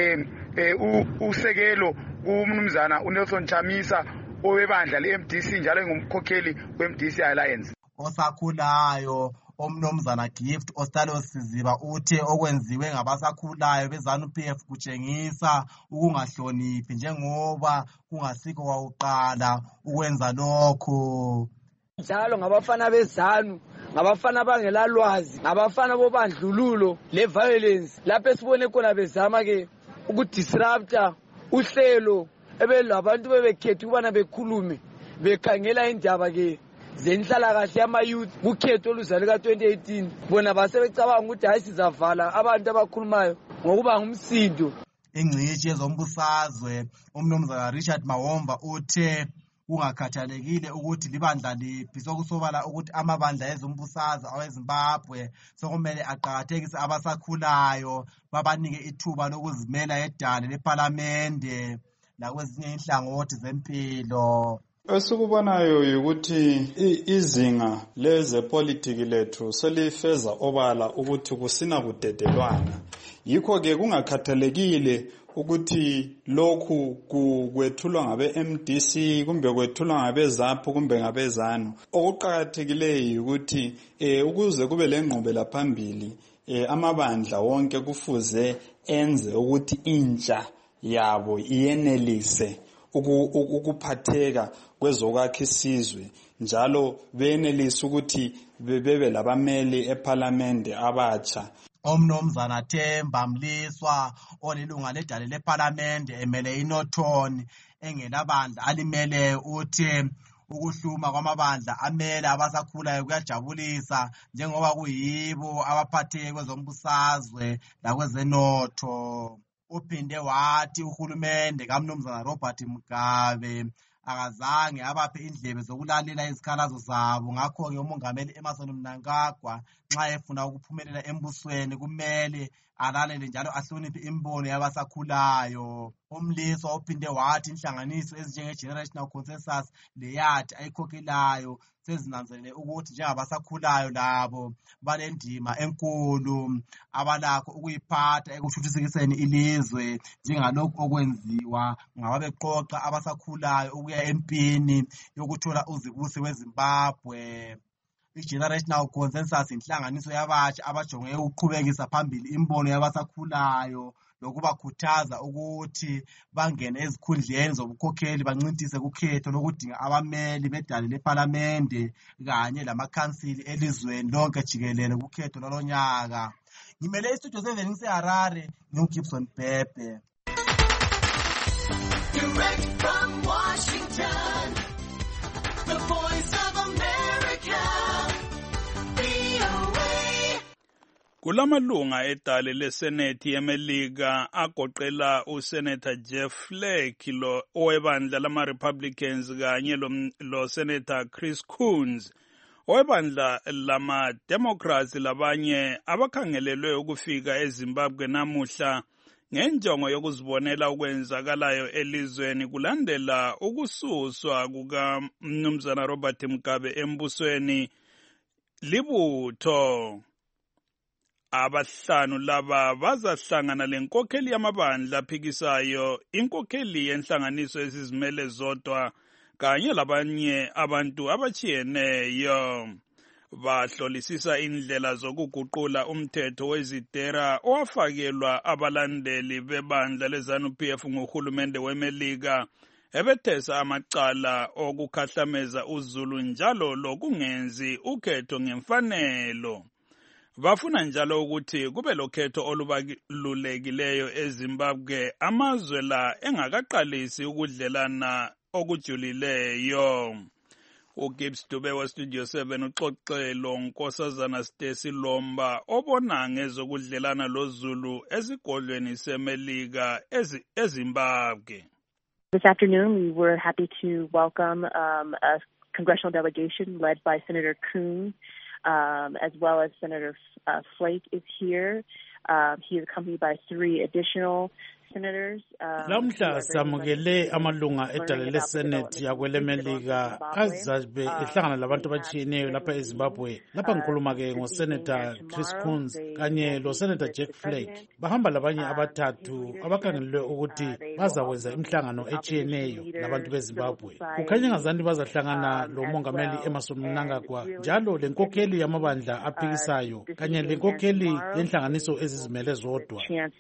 usekelo kumnumzana uNelson Chamisa owebandla le-MDC njalo engumkhokheli we-MDC Alliance. Osakhulayo omnumzana Gift Ostalos Siziba uthe okwenziwe ngabasakhulayo beZANU-PF kutshengisa ukungahloniphi njengoba kungasikho kwakuqala ukwenza lokho. Njalo ngabafana beZANU, ngabafana abangelalwazi, ngabafana bobandlululo le-violence lapho esibone khona bezama ke ukudisrupta uhlelo ebelabantu bebekhetha ukubana bekhulume bekhangela indaba ke zenhlalakahle yama-youth kukhetho oluzale ka-2018 bona basebecabanga ukuthi hayi sizavala abantu abakhulumayo ngokuba ngumsindo. Ingcitshi yezombusazwe umnumzana Richard Mawomba uthe kungakhathalekile ukuthi libandla liphi sokusobala ukuthi amabandla ezombusazwe aweZimbabwe sokumele aqakathekise abasakhulayo babanike ithuba lokuzimela edale lePhalamende nakwezinye inhlangothi zempilo. Esikubonayo ukuthi izinga lezepolitiki lethu selifeza obala ukuthi kusina kudedelwana. Yikho ke kungakhathalekile ukuthi lokhu kwethulwa ngabe-MDC kumbe kwethulwa ngabe-ZAPU kumbe ngabe-ZANU. Okuqakathekileyo ukuthi ukuze kube lengqubela phambili amabandla wonke kufuze enze ukuthi intsha yabo iyenelise ukuphatheka kwezokwakha isizwe, njalo benelise ukuthi bebe labameli ePhalamende abatsha. Umnumzana Themba Mliswa olilunga ledale lePhalamende emele iNorthern engelabandla alimele uthi ukuhluma kwamabandla amele abasakhulayo kuyajabulisa njengoba kuyibo abaphatheke kwezombusazwe lakwezenotho. Uphinde wathi uhulumende kaMnumzana Robert Mugabe akazange abaphe indlebe zokulalela izikhalazo zabo. Ngakho-ke umongameli Emmerson Mnangagwa nxa efuna ukuphumelela embusweni kumele alalele njalo ahloniphe imbono yabasakhulayo. Umliswa uphinde wathi inhlanganiso ezinjenge-Generational Consensus leyathi ayikhokhelayo sezinanzelele ukuthi njengabasakhulayo labo balendima enkulu abalakho ukuyiphatha ekuthuthusekiseni ilizwe njengalokhu okwenziwa ngababeqoqa abasakhulayo ukuya empini yokuthola uzibusi weZimbabwe. I-Generational Consensus inhlanganiso yabatsha abajonge ukuqhubekisa phambili imbono yabasakhulayo lokubakhuthaza ukuthi bangene ezikhundleni zobukhokheli bancintise kukhetho lokudinga abameli bedale lePhalamende kanye lamakhansili elizweni lonke jikelele kukhetho lwalonyaka. Ngimele istudio 7 ngiseHarare, ngiuGibson Pepe. Direct from Washington, the voice of America, VOA. Kulamalunga edale leSenethi yeMelika agoqela uSenator Jeff Flake lo owebandla lama-Republicans kanye lo Senator Chris Coons owebandla lama-Democrats labanye abakhangelelwe ukufika eZimbabwe namuhla ngenjongo yokuzibonela okwenzakalayo elizweni kulandela ukususwa kukaMnumzana Robert Mugabe embusweni libutho. Abahlanu laba bazahlangana lenkokheli yamabandla aphikisayo, inkokheli yenhlanganiso ezizimele zodwa kanye labanye abantu abachiyeneyo. Bahlolisisa indlela zokuguqula umthetho wezidera owafakelwa abalandeli bebandla leZANU-PF nguhulumende weMelika ebethesa amacala okukhahlameza uZulu njalo lokungenzi ukhetho ngemfanelo. Bafuna njalo ukuthi kube lokhetho olubalulekileyo eZimbabwe amazwe la engakaqalisi ukudlelana okujulileyo. uGibbs Dube weStudio 7 uxoxelo Nkosazana Stacy Lomba obona ngezokudlelana loZulu esigodlweni seMelika eZimbabwe. This afternoon we were happy to welcome a congressional delegation led by Senator Coons, as well as Senator Flake is here. He is accompanied by 3 additional senators. Lamhla samukele amalunga edale leSenate yakwelemelika azabe ehlangana labantu abatshiyeneyo lapha eZimbabwe. Lapha ngikhuluma ke ngoSenator Chris Coons kanye loSenator Jeff Flake. Bahamba labanye abathathu abakhangelelwe ukuthi bazakwenza imihlangano etshiyeneyo labantu beZimbabwe. Kukhanya ngazanti bazahlangana lomongameli Emmerson Mnangagwa njalo lenkokheli yamabandla aphikisayo kanye lenkokheli yenhlanganiso ezizimele zodwa.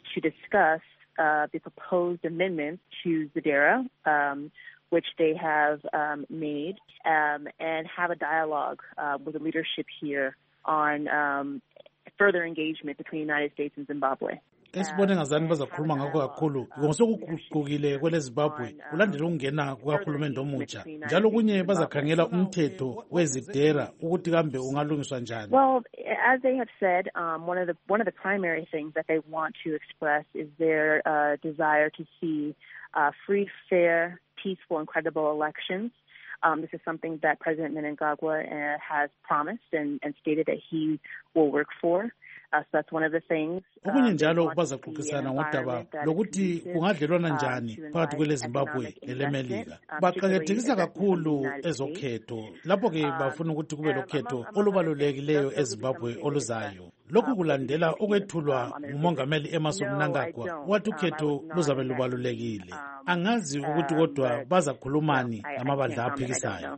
The proposed amendments to ZEDERA, which they have made, and have a dialogue with the leadership here on further engagement between the United States and Zimbabwe. Esibone ngazani bazakhuluma ngakho kakhulu ngosokuguqukile kweleZimbabwe kulandela ukungena kukaHulumende omutsha njalo kunye bazakhangela umthetho wezidera ukuthi kambe ungalungiswa njani. Well, as they have said, one of the primary things that they want to express is their desire to see free, fair, peaceful, and credible elections. This is something that President Mnangagwa has promised and stated that he will work for. So that's one of the things. Okunye njalo bazaxoxisana ngodaba lokuthi kungadlelwana njani phakathi kweleZimbabwe neleMelika. Baqakathekisa kakhulu ezokhetho. Lapho ke bafuna ukuthi kube lokhetho olubalulekileyo eZimbabwe oluzayo. lokhu kulandela ukwethulwa ngumongameli Emmerson Mnangagwa wathi ukhetho luzabe lubalulekile. Angazi ukuthi kodwa bazakhulumani namabandla aphikisayo.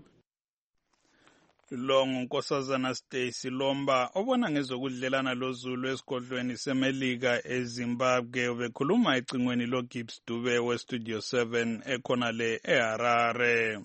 Lo ngunkosazana Stacy Lomba obona ngezokudlelana loZulu esigodlweni seMelika eZimbabwe bekhuluma ecingweni loGibbs Dube weStudio 7 ekhona le eHarare.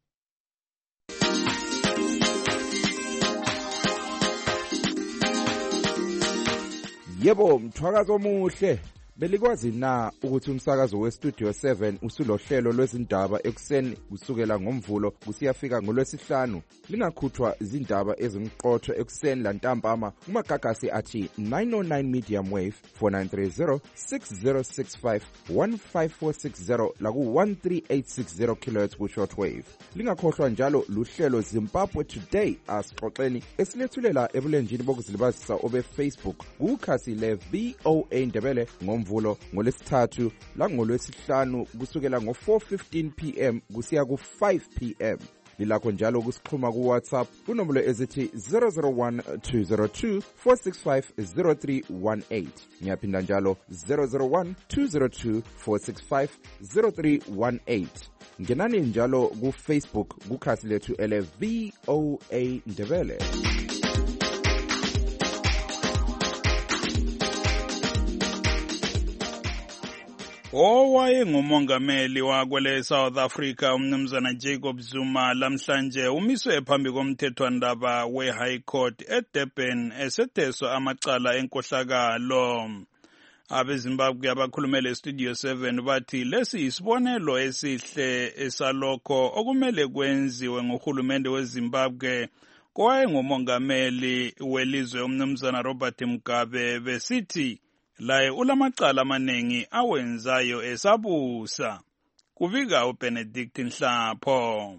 Yebo, mthwakazo omuhle. Belikwazi na ukuthi umsakazo weStudio 7 usulohlelo lwezindaba ekuseni kusukela ngomvulo kusiyafika ngolwesihlanu lingakhuthwa izindaba ezimqotho ekuseni lantambama umagagasi athi 909 medium wave 4930 6065 15460 laku 13860 kHz ku shortwave. Lingakhohlwa njalo luhlelo Zimbabwe Today asixoxeni esilethulela ebulenjini bokuzilibazisa obe Facebook kukhasi le VOA Ndebele ngomvulo ngolesithathu la ngolwesihlanu kusukela ngo4:15 PM kusiya ku5 PM. Lilakho njalo kusixhuma ku WhatsApp kunombolo ezithi 001-202-465-0318. Ngiyaphinda njalo 001-202-465-0318. Ngenani njalo ku Facebook kukhasi lethu ele VOA Ndebele. Owayengumongameli wakwele South Africa umnumzana Jacob Zuma lamhlanje umiswe phambi komthethwandaba we-High Court eDurban esetheswa amacala enkohlakalo. Abezimbabwe abakhulumele eStudio 7 bathi lesi isibonelo esihle esalokho okumele kwenziwe ngohulumende weZimbabwe kowayengumongameli welizwe umnumzana Robert Mugabe besithi laye ulamacala amanengi awenzayo esabusa. Kuvika uBenedict Nhlapho.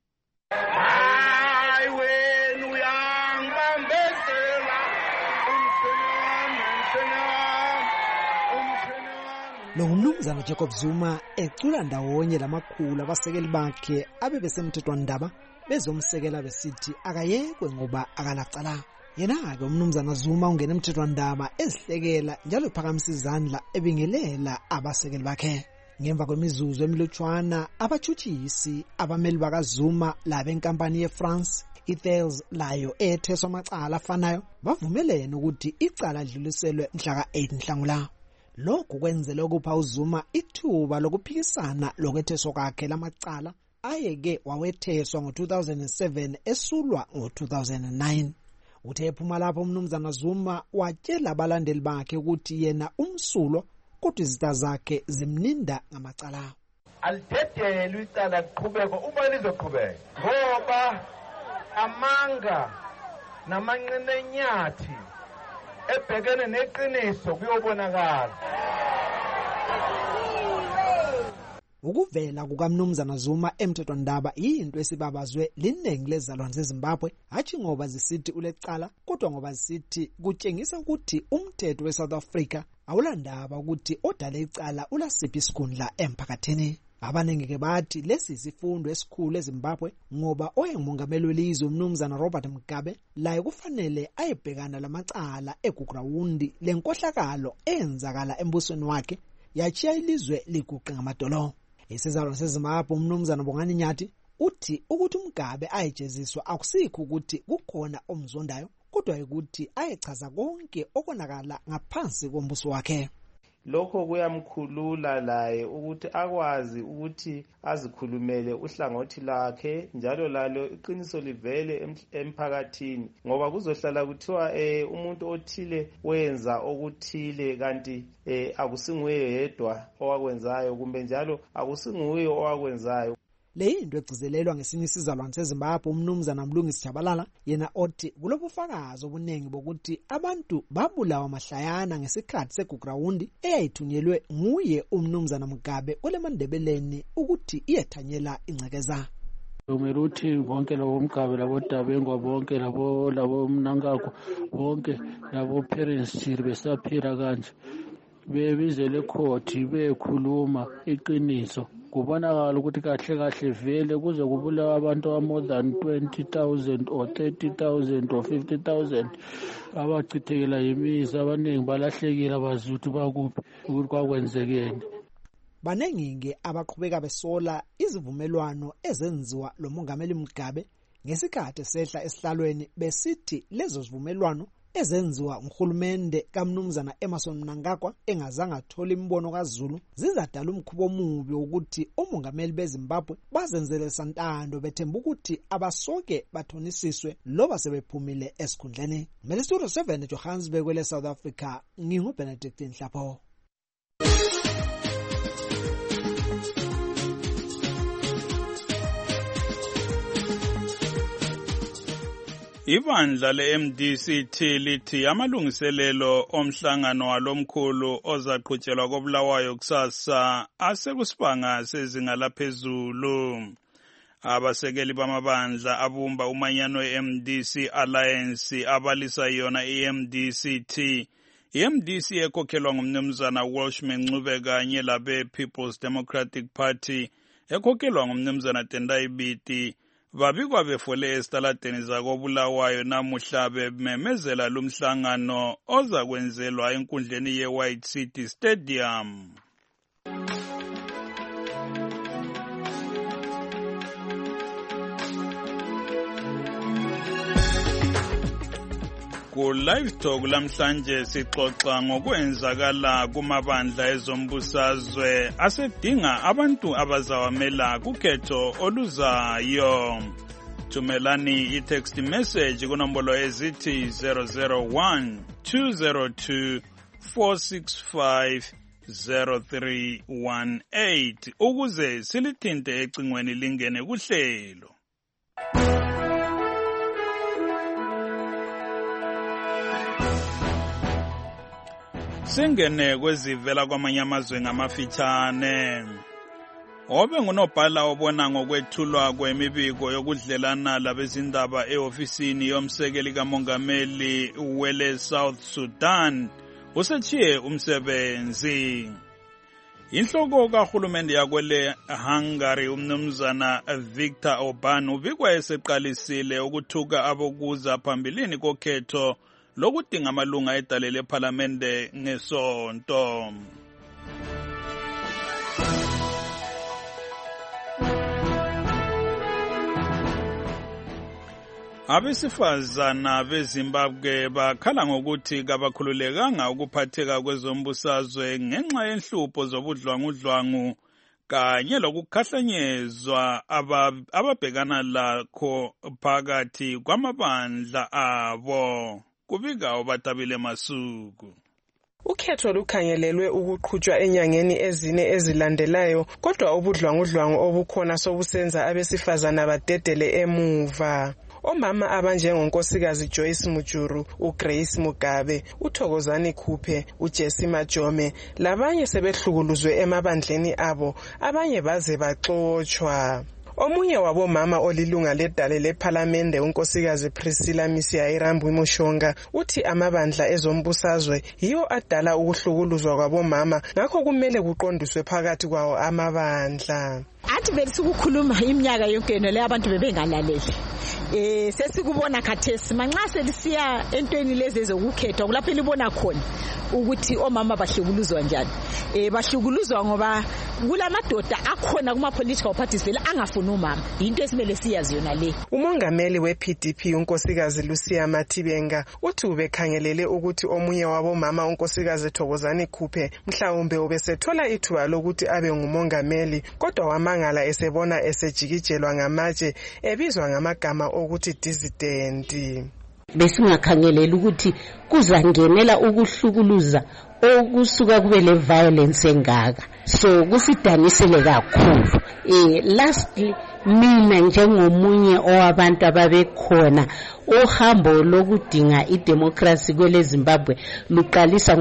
Lo ngumnumzana Jacob Zuma ecula ndawonye lamakhulu abasekeli bakhe abebesemthethwandaba bezomsekela besithi akayekwe ngoba akalacala. Yena-ke umnumzana Zuma ungena emthethwandaba ezihlekela njalo phakamisa izandla ebingelela abasekeli bakhe. Ngemva kwemizuzu emilutshwana abathutshisi abameli bakaZuma labenkampani yeFrance iThales layo etheswa amacala afanayo bavumelene ukuthi icala lidluliselwe mhla ka-8 Nhlangula. Lokhu kwenzele ukupha uZuma ithuba lokuphikisana lokwetheswa kwakhe lamacala ayeke wawetheswa ngo-2007 esulwa ngo-2009. Uthe ephuma lapho umnumzana Zuma watshela abalandeli bakhe ukuthi yena umsulwa kodwa izitha zakhe zimninda ngamacala. Alidedele icala liqhubeko uma lizoqhubeka ngoba amanga namanqinenyathi ebhekene neqiniso kuyobonakala. Ukuvela kukamnumzana Zuma emthethwandaba yinto esibabazwe liningi lezalwane zeZimbabwe hathi ngoba zisithi ulecala kodwa ngoba zisithi kutshengisa ukuthi umthetho weSouth Africa awulandaba ukuthi odale icala ulasiphi isikhundla emphakathini. Abaningi ke bathi lesi isifundo esikhulu eZimbabwe ngoba oyengumongameli welizwe umnumzana Robert Mugabe laye kufanele ayebhekana lamacala egugrawundi lenkohlakalo eyenzakala embusweni wakhe yachiya ilizwe liguqe ngamadolo. Isizalwane seZimbabwe umnumzana Bongani Nyathi uthi ukuthi uMgabe ayejeziswa akusikho ukuthi kukhona omzondayo kodwa ukuthi ayechaza konke okonakala ngaphansi kombuso wakhe. Lokho kuyamkhulula laye ukuthi akwazi ukuthi azikhulumele uhlangothi lakhe njalo lalo iqiniso livele emphakathini ngoba kuzohlala kuthiwa umuntu othile wenza okuthile kanti akusinguye yedwa owakwenzayo kumbe njalo akusinguye owakwenzayo. Leyinto egcizelelwa ngesinye isizalwane seZimbabwe umnumzana Mlungisi Jabalala yena othi kulobufakazi obuningi bokuthi abantu babulawa mahlayana ngesikhathi segugrawundi eyayithunyelwe nguye umnumzana Mugabe oleMandebeleni ukuthi iyethanyela ingcekeza. Kumele uthi bonke labo Mugabe labo Dabengwa bonke labo Mnangagwa bonke labo parents besaphira kanje bebizele court bekhuluma iqiniso kubonakala ukuthi kahle kahle vele kuze kubulawa abantu more than 20,000 or 30,000 or 50,000 abachithekela yimizi, abaningi balahlekile abazi ukuthi bakuphi ukuthi kwakwenzekeni. Baningi abaqhubeka besola izivumelwano ezenziwa lo mongameli Mugabe ngesikhathi sehla esihlalweni besithi lezo zivumelwano ezenziwa uHulumende kaMnumzana Emmerson Mnangagwa engazange athola imbono kaZulu zizadala umkhubo omubi ukuthi omongameli beZimbabwe bazenzele santando bethemba ukuthi abasoke bathonisiswe loba sebephumile esikhundleni. Studio 7 Johannesburg kwele South Africa, nginguBenedict Nhlapho. Ibandla le-MDC lithi amalungiselelo omhlangano walomkhulu ozaqhutshelwa koBulawayo kusasa asekusibanga sezinga laphezulu. Abasekeli bamabandla abumba umanyano e-MDC Alliance abalisa yona i-MDCT. I-MDC ekhokhelwa ngumnumzana Welshman Ncube kanye labe People's Democratic Party ekhokhelwa ngumnumzana Tendai Biti babikwa befole esitaladeni zakoBulawayo namuhla bememezela lumhlangano ozakwenzelwa enkundleni ye-White City Stadium. Ku live talk lamhlanje sixoxa ngokwenzakala kumabandla ezombusazwe asedinga abantu abazawamela kukhetho oluzayo. Thumelani i-text message kunombolo ezithi 001 202 465 0318 ukuze silithinte ecingweni lingene kuhlelo. Singene kwezivela kwamanye amazwe ngamafitshane. Obe ngunobhala obona ngokwethulwa kwemibiko yokudlelana labezindaba eofisini yomsekeli kamongameli wele South Sudan usechiye umsebenzi. Inhloko kahulumende yakwele Hungary umnumzana Viktor Orban ubikwa eseqalisile ukuthuka abokuza phambilini kokhetho lokudinga amalunga edale lePhalamende ngesonto. Abesifazana beZimbabwe bakhala ngokuthi kabakhululekanga ukuphatheka kwezombusazwe ngenxa yenhlupho zobudlwangudlwangu kanye lokukhahlanyezwa ababhekana lakho phakathi kwamabandla abo. Kubika obatabile Masuku. Ukhetho lukhangelelwe ukuqhutshwa enyangeni ezine ezilandelayo, kodwa ubudlwangudlwangu obukhona sobusenza abesifazana badedele emuva. Omama abanjengonkosikazi Joyce Mujuru, uGrace Mugabe, uThokozani Khuphe, uJesse Majome labanye sebehlukuluzwe emabandleni abo, abanye baze baxotshwa. Omunye wabomama olilunga ledale lePhalamende unkosikazi Priscilla Misiya Mushonga uthi amabandla ezombusazwe yiwo adala ukuhlukuluzwa kwabomama, ngakho kumele kuqondiswe phakathi kwawo amabandla. Athi belisukukhuluma iminyaka yonke le abantu bebengalaleli. Sesikubona khathesi manxa selisiya entweni lezi ezokukhethwa kulapho libona khona ukuthi omama bahlukuluzwa njani. Bahlukuluzwa ngoba kulamadoda akhona kuma political parties vele angafuna umama. Into esimele siyazi yona le. Umongameli wePDP unkosikazi Lucia Matibenga uthi ubekhangelele ukuthi omunye wabomama unkosikazi Thokozani Khuphe mhlawumbe ubesethola ithuba lokuthi abe ngumongameli, kodwa wamangala esebona esejikijelwa ngamatshe ebizwa ngamagama ukuthi dissident. Besingakhangelela ukuthi kuzangenela ukuhlukuluza okusuka kube le violence engaka, so kusidanisele kakhulu. Lastly mina njengomunye owabantu ababekhona uhambo lokudinga idemocracy kwele Zimbabwe luqalisa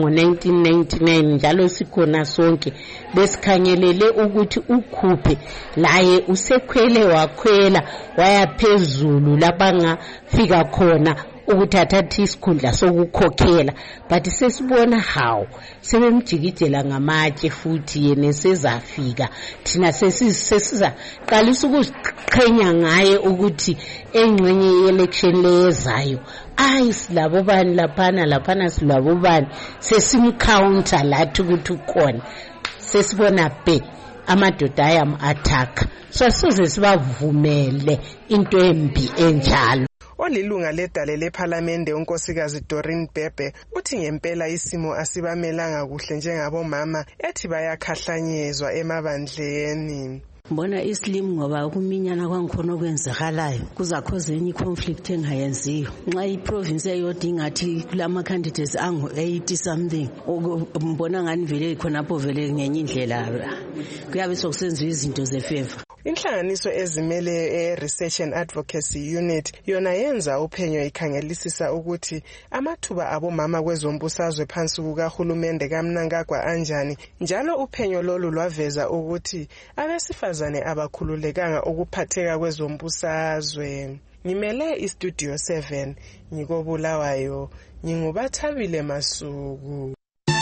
ngo1999 njalo sikhona sonke besikhangelele ukuthi uKhuphe laye usekhwele wakhwela wayaphezulu labanga fika khona ukuthi athathe isikhundla sokukhokhela, but sesibona how sebemjikijela ngamatshe futhi yena sezafika. Thina sesizaqalisa ukuziqhenya ngaye ukuthi engxenye ye-election leyezayo silabo bani laphana silabo bani, sesimcounter lathi ukuthi ukhona, sesibona amadoda ayam-attack. So size sibavumele into embi enjalo. Olilunga ledale lephalamende unkosikazi Doreen Bhebhe uthi ngempela isimo asibamelanga kuhle njengabomama, ethi bayakhahlanyezwa emabandleni. Mbona islim ngoba kuminyana kwangikhona okwenzakalayo kuzakhoze enye conflict engayenziyo. Nxa iprovince eyodinga athi kulama candidates angu 80 something, mbona ngani vele khonapho vele ngenye indlela kuyabe sokusenziwa izinto zefavor. Inhlanganiso ezimele Research and Advocacy Unit yona yenza uphenyo ikhangelisisa ukuthi amathuba abomama kwezombusazwe phansi kukahulumende kaMnangagwa anjani, njalo uphenyo lolu lwaveza ukuthi abesifazane abakhululekanga ukuphatheka kwezombusazwe. Ngimele iStudio 7 ngikobulawayo, ngingubathabile Masuku.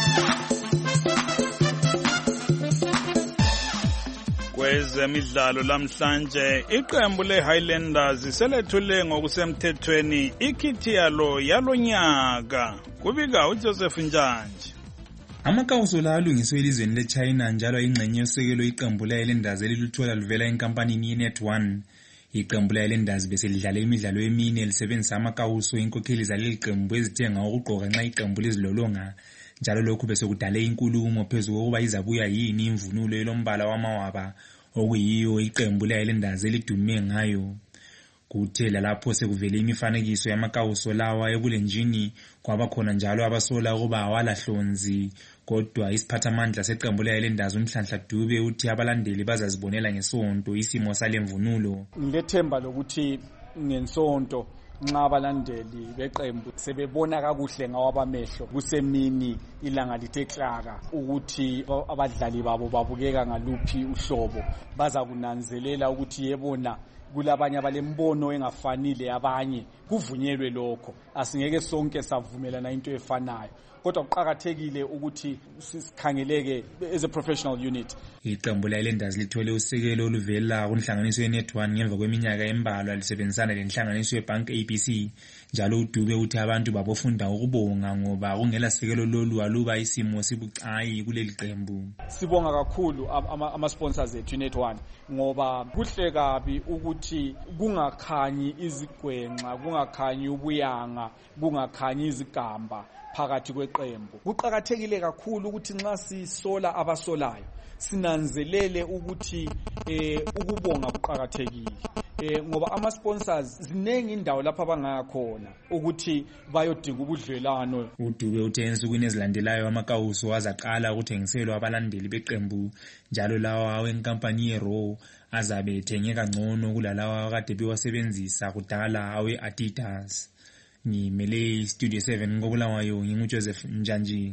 Kwezemidlalo lamhlanje iqembu leHighlanders selethule ngokusemthethweni ikhithi yalo yalonyaka. Kubika uJoseph Njanje. Amakawuso la alungiswe elizweni leChina njalo ingxenye yosekelo iqembu leHighlanders eliluthola luvela enkampanini yeNet1. Iqembu leHighlanders beselidlala imidlalo emine lisebenzisa amakawuso inkokheli zaleli qembu ezithenga ukugqoka nxa iqembu lizilolonga. Njalo lokhu besekudale inkulumo phezulu kokuba izabuya yini imvunulo elombala wamawaba okuyiyo iqembu leHighlanders elidume ngayo. Kuthela lapho sekuvele imifanekiso yamakawuso lawa ebulenjini, kwabakhona njalo abasola ukuba awalahlonzi. Kodwa isiphathamandla seqembu leHighlanders uNhlanhla Dube uthi abalandeli bazazibonela ngesonto isimo salemvunulo. Ngilethemba lokuthi ngensonto nxa abalandeli beqembu sebebona kakuhle ngawabamehlo kusemini ilanga lithe klaka ukuthi abadlali babo babukeka ngaluphi uhlobo, baza kunanzelela ukuthi yebona kulabanye abalembono engafanile abanye, kuvunyelwe lokho. Asingeke sonke savumelana into efanayo, kodwa kuqhakathekile ukuthi sikhangeleke as a professional unit. Iqembu leHighlanders lithole usekelo oluvela kunhlanganiso yeNet1 ngemva kweminyaka embalwa lisebenzisana lenhlanganiso yeBank ABC. Njalo uDube uthi abantu babofunda ukubonga ngoba kungela sekelo lolu aluba isimo sibucayi kuleli qembu. Sibonga kakhulu ama sponsors ethu Net1 ngoba kuhle kabi ukuthi kungakhanyi izigwenxa, kungakhanyi ubuyanga, kungakhanyi izigamba phakathi kweqembu. Kuqhakathekile kakhulu ukuthi nxa sisola abasolayo sinanzelele ukuthi ukubonga kuqhakathekile. Ngoba ama sponsors zinengi indawo lapha bangakhona ukuthi bayodinga ubudlelano. uDube uthe ensukwini ezilandelayo amakawuso azaqala ukuthengiselwa abalandeli beqembu, njalo lawa awenkampani yeRaw azabe ethengeka ngcono kulalawa kade bewasebenzisa kudala awe-Adidas. Ngimele iStudio 7 ngobulawayo nginguJoseph Njanje.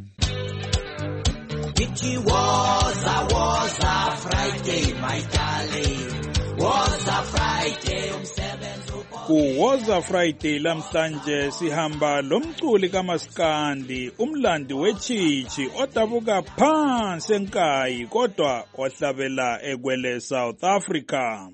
It was a Friday, my darling. Was a Friday Kuwoza Friday lamhlanje sihamba lomculi kaMaskandi, umlandi wechichi odabuka phansi enkayi kodwa ohlabela ekwele South Africa.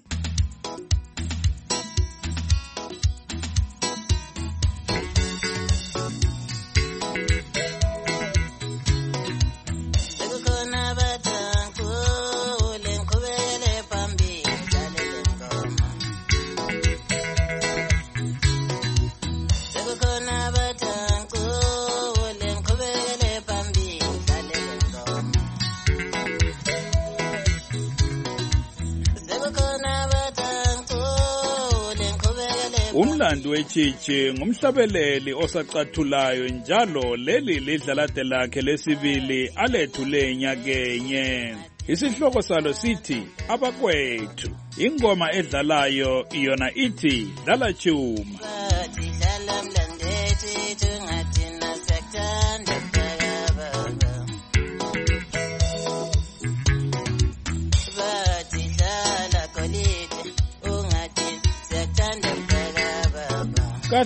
Umlandi wechichi ngumhlabeleli osacathulayo njalo leli lidlalade lakhe lesibili alethule nyakenye. Isihloko salo sithi abakwethu. Ingoma edlalayo iyona ithi dlala chuma.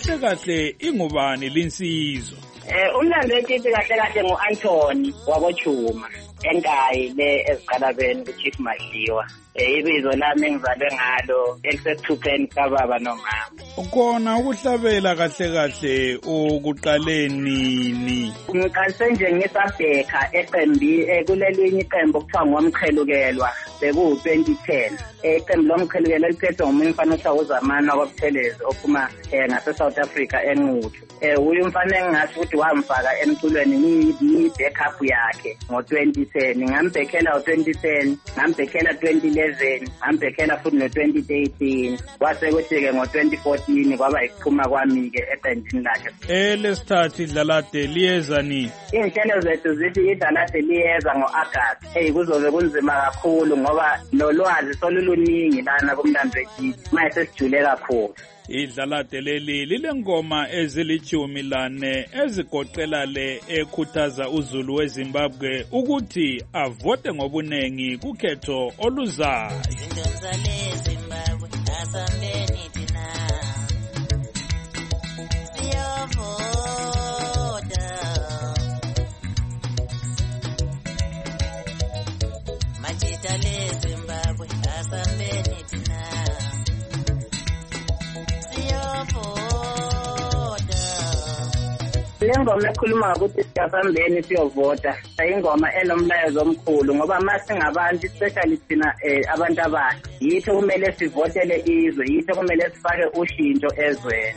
kahle kahle ingubani linsizwa? Umlando wethithi kahle kahle ngu-Anthony wabochuma enkayi le eziqalabeni ku-Chief Madliwa. Ibizo lami engizalwe ngalo elisesithupheni kababa nomama. Ukona ukuhlabela kahle kahle ukuqaleni nini? Ngiqalise nje ngisabhekha eqembi kulelinye iqembu okuthiwa ngomqhelukelwa beku-2010. Iqembu lomqhelukelwa liphethwe ngomunye umfana othiwa uZamani wakwabuthelezi ophuma ngase-South Africa eNquthu. Uye umfana engingasho ukuthi wamfaka emculweni ngiyi-backup yakhe ngo-2010. Ngambhekhela ngo-2010, ngambhekhela 2011, ngambhekhela futhi no-2013. Kwase kuthi-ke ngo-2014 kwaba ikuphuma kwami-ke eqenjini lakhe. Lesithathu idlalade liyeza nini? Iy'nhlelo zethu zithi idlalade liyeza ngo-Agasti. Kuzobe kunzima kakhulu ngoba nolwazi soluluningi lana kumlando wethithi manje sesijule kakhulu. Idlalade leli lilengoma ezili-14 ezigoqela le ekhuthaza uZulu weZimbabwe ukuthi avote ngobunengi kukhetho oluzayo. Lengoma ekhuluma ukuthi siyasambeni siyovota ingoma enomlayezo omkhulu ngoba masingabantu especially thina abantu abasha yitho kumele sivotele izwe, yitho kumele sifake ushintsho ezweni.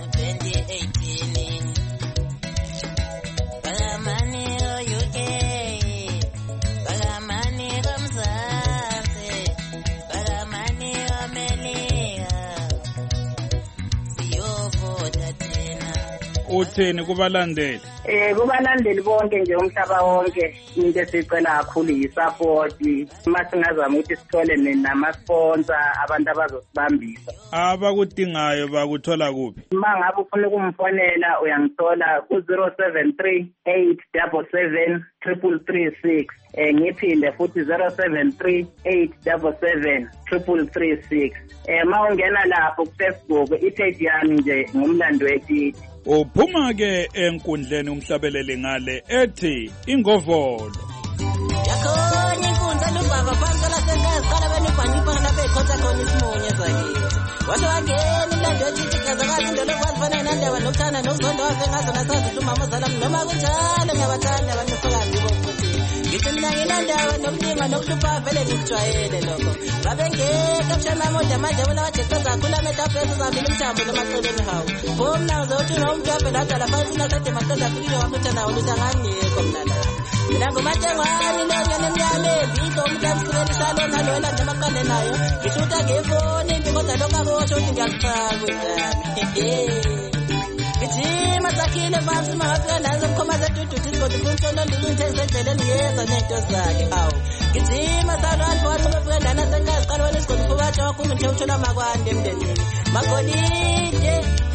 Utheni kubalandeli? Kubalandeli bonke nje umhlaba wonke into esicela kakhulu yi-support. Masingazama ukuthi sithole nama-sponsor abantu abazosibambisa. Abakudingayo bakuthola kuphi? Uma ngabe ufuna ukumfonela uyangithola ku-073 877 33336. Ngiphinde futhi 073 877 33336. Ma ungena lapho ku-Facebook ipage yami nje ngumlando wethithi. Uphuma-ke enkundleni umhlabeleli ngale ethi ingovolo. Yakhona inkundla lubaba phansi lasekhaya siqala benibhanibhana bekhotha khona isimunye zakithi. Wathi wangena umlando wethithi kazakazi indolo kwazifana nandaba nokuthanda nokuzonda wazengazo nasazi umama ozala noma kunjalo ngiyabathanda abantu befakazi bokuthi ngithi mina nginandaba nokulinga nokuhlupha vele ngikujwayele lokho. Babengeka bushana moda manje bona wajeqeza kakhulu ametafesi zambili umthambo namaceleni hawu. Bomna uzothi unomntu wavela adala phansi nasade mahlonda afikile wamutha nawo lutho angangekho mna la. Mina ngumatengwane lonyana emnyama evito umuntu amsukela isalo nalona nje amaqale nayo. Ngishutha ngefoni impi kodwa lokho abosho ukuthi ngiyakufaka njani. Gijima sakhile phansi mangafika nazo mkhoma zeduduthi sigodwa kuntshona ndilunthengise endleleni ngiyeza nento zakhe awu. Gijima salwantu wathi befika lana senkazi qalwane sigodwa kubatsha wakhulu nje uthola makwande emndenini. Magolide.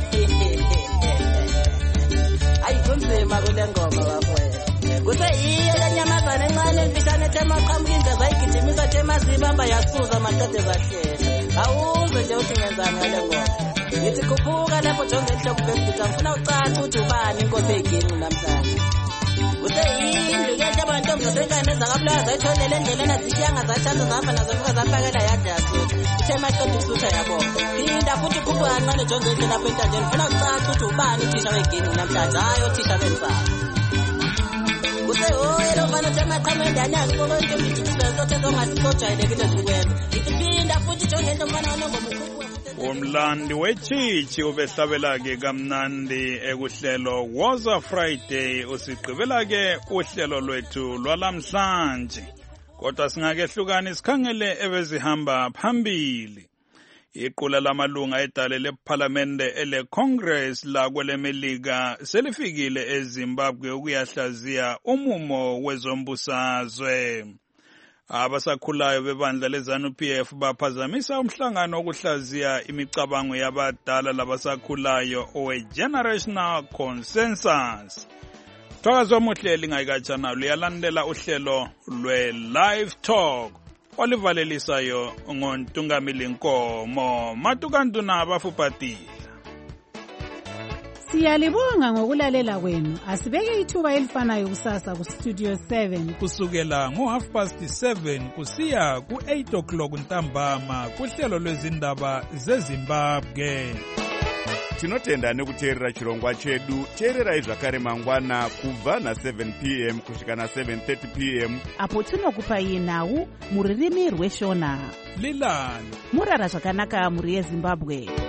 Ayi kunzima kule ngoma bafowethu. Kuse iye lenyamazana encane elifishane thema qhamuka indla zayigijimisa thema zibamba yasuza amaqede zahlela. Awuzwe nje uthi ngenzani ngale ngoma. Ngithi khuphuka lapho jonge ehloko besithi ngifuna ucaca ukuthi ubani inkosi egini namhlanje. Useyindlu ke abantu omzasenkane zakabulawa zayitholele endleleni azishiyanga zathatha zahamba nazo fika zafakela yadi yasuthi. Thema qede ukusutha yabo. Phinda futhi khuphuka kancane jonge endleleni lapho entanjeni ngifuna ucaca ukuthi ubani uthisha wegini namhlanje hayi othisha bensana. Kuse oyelo fana thema qhamendane akubona into ngithithisa zonke zongasijwayelekile zikwenza. Ngiphinda futhi jonge into mfana nongoma Umlandi wetshitshi ubehlabela-ke kamnandi ekuhlelo Woza Friday usigqibela-ke uhlelo lwethu lwalamhlanje. Kodwa singakehlukani sikhangele ebezihamba phambili. Iqula lamalunga edale lephalamende ele-Congress lakwelemelika selifikile eZimbabwe ukuyahlaziya umumo wezombusazwe. Abasakhulayo bebandla leZANU-PF baphazamisa umhlangano wokuhlaziya imicabango yabadala labasakhulayo owe-Generational Consensus. Thokoza omuhleli ngayikatshana luyalandela uhlelo lwe-Live Talk olivalelisayo ngontungamili Nkomo Matukantuna abafuphatile. Siyalibonga ngokulalela kwenu. Asibeke ithuba elifanayo kusasa ku Studio 7 kusukela ngo7:30 kusiya ku8 o'clock ntambama kuhlelo lwezindaba zeZimbabwe. Tinotenda nekuteerera chirongwa chedu. Teererai zvakare mangwana kubva na7 p.m. kusvika na7:30 p.m. apo tinokupai nhau muririmi rweshona. Lilani murara zvakanaka muri yeZimbabwe.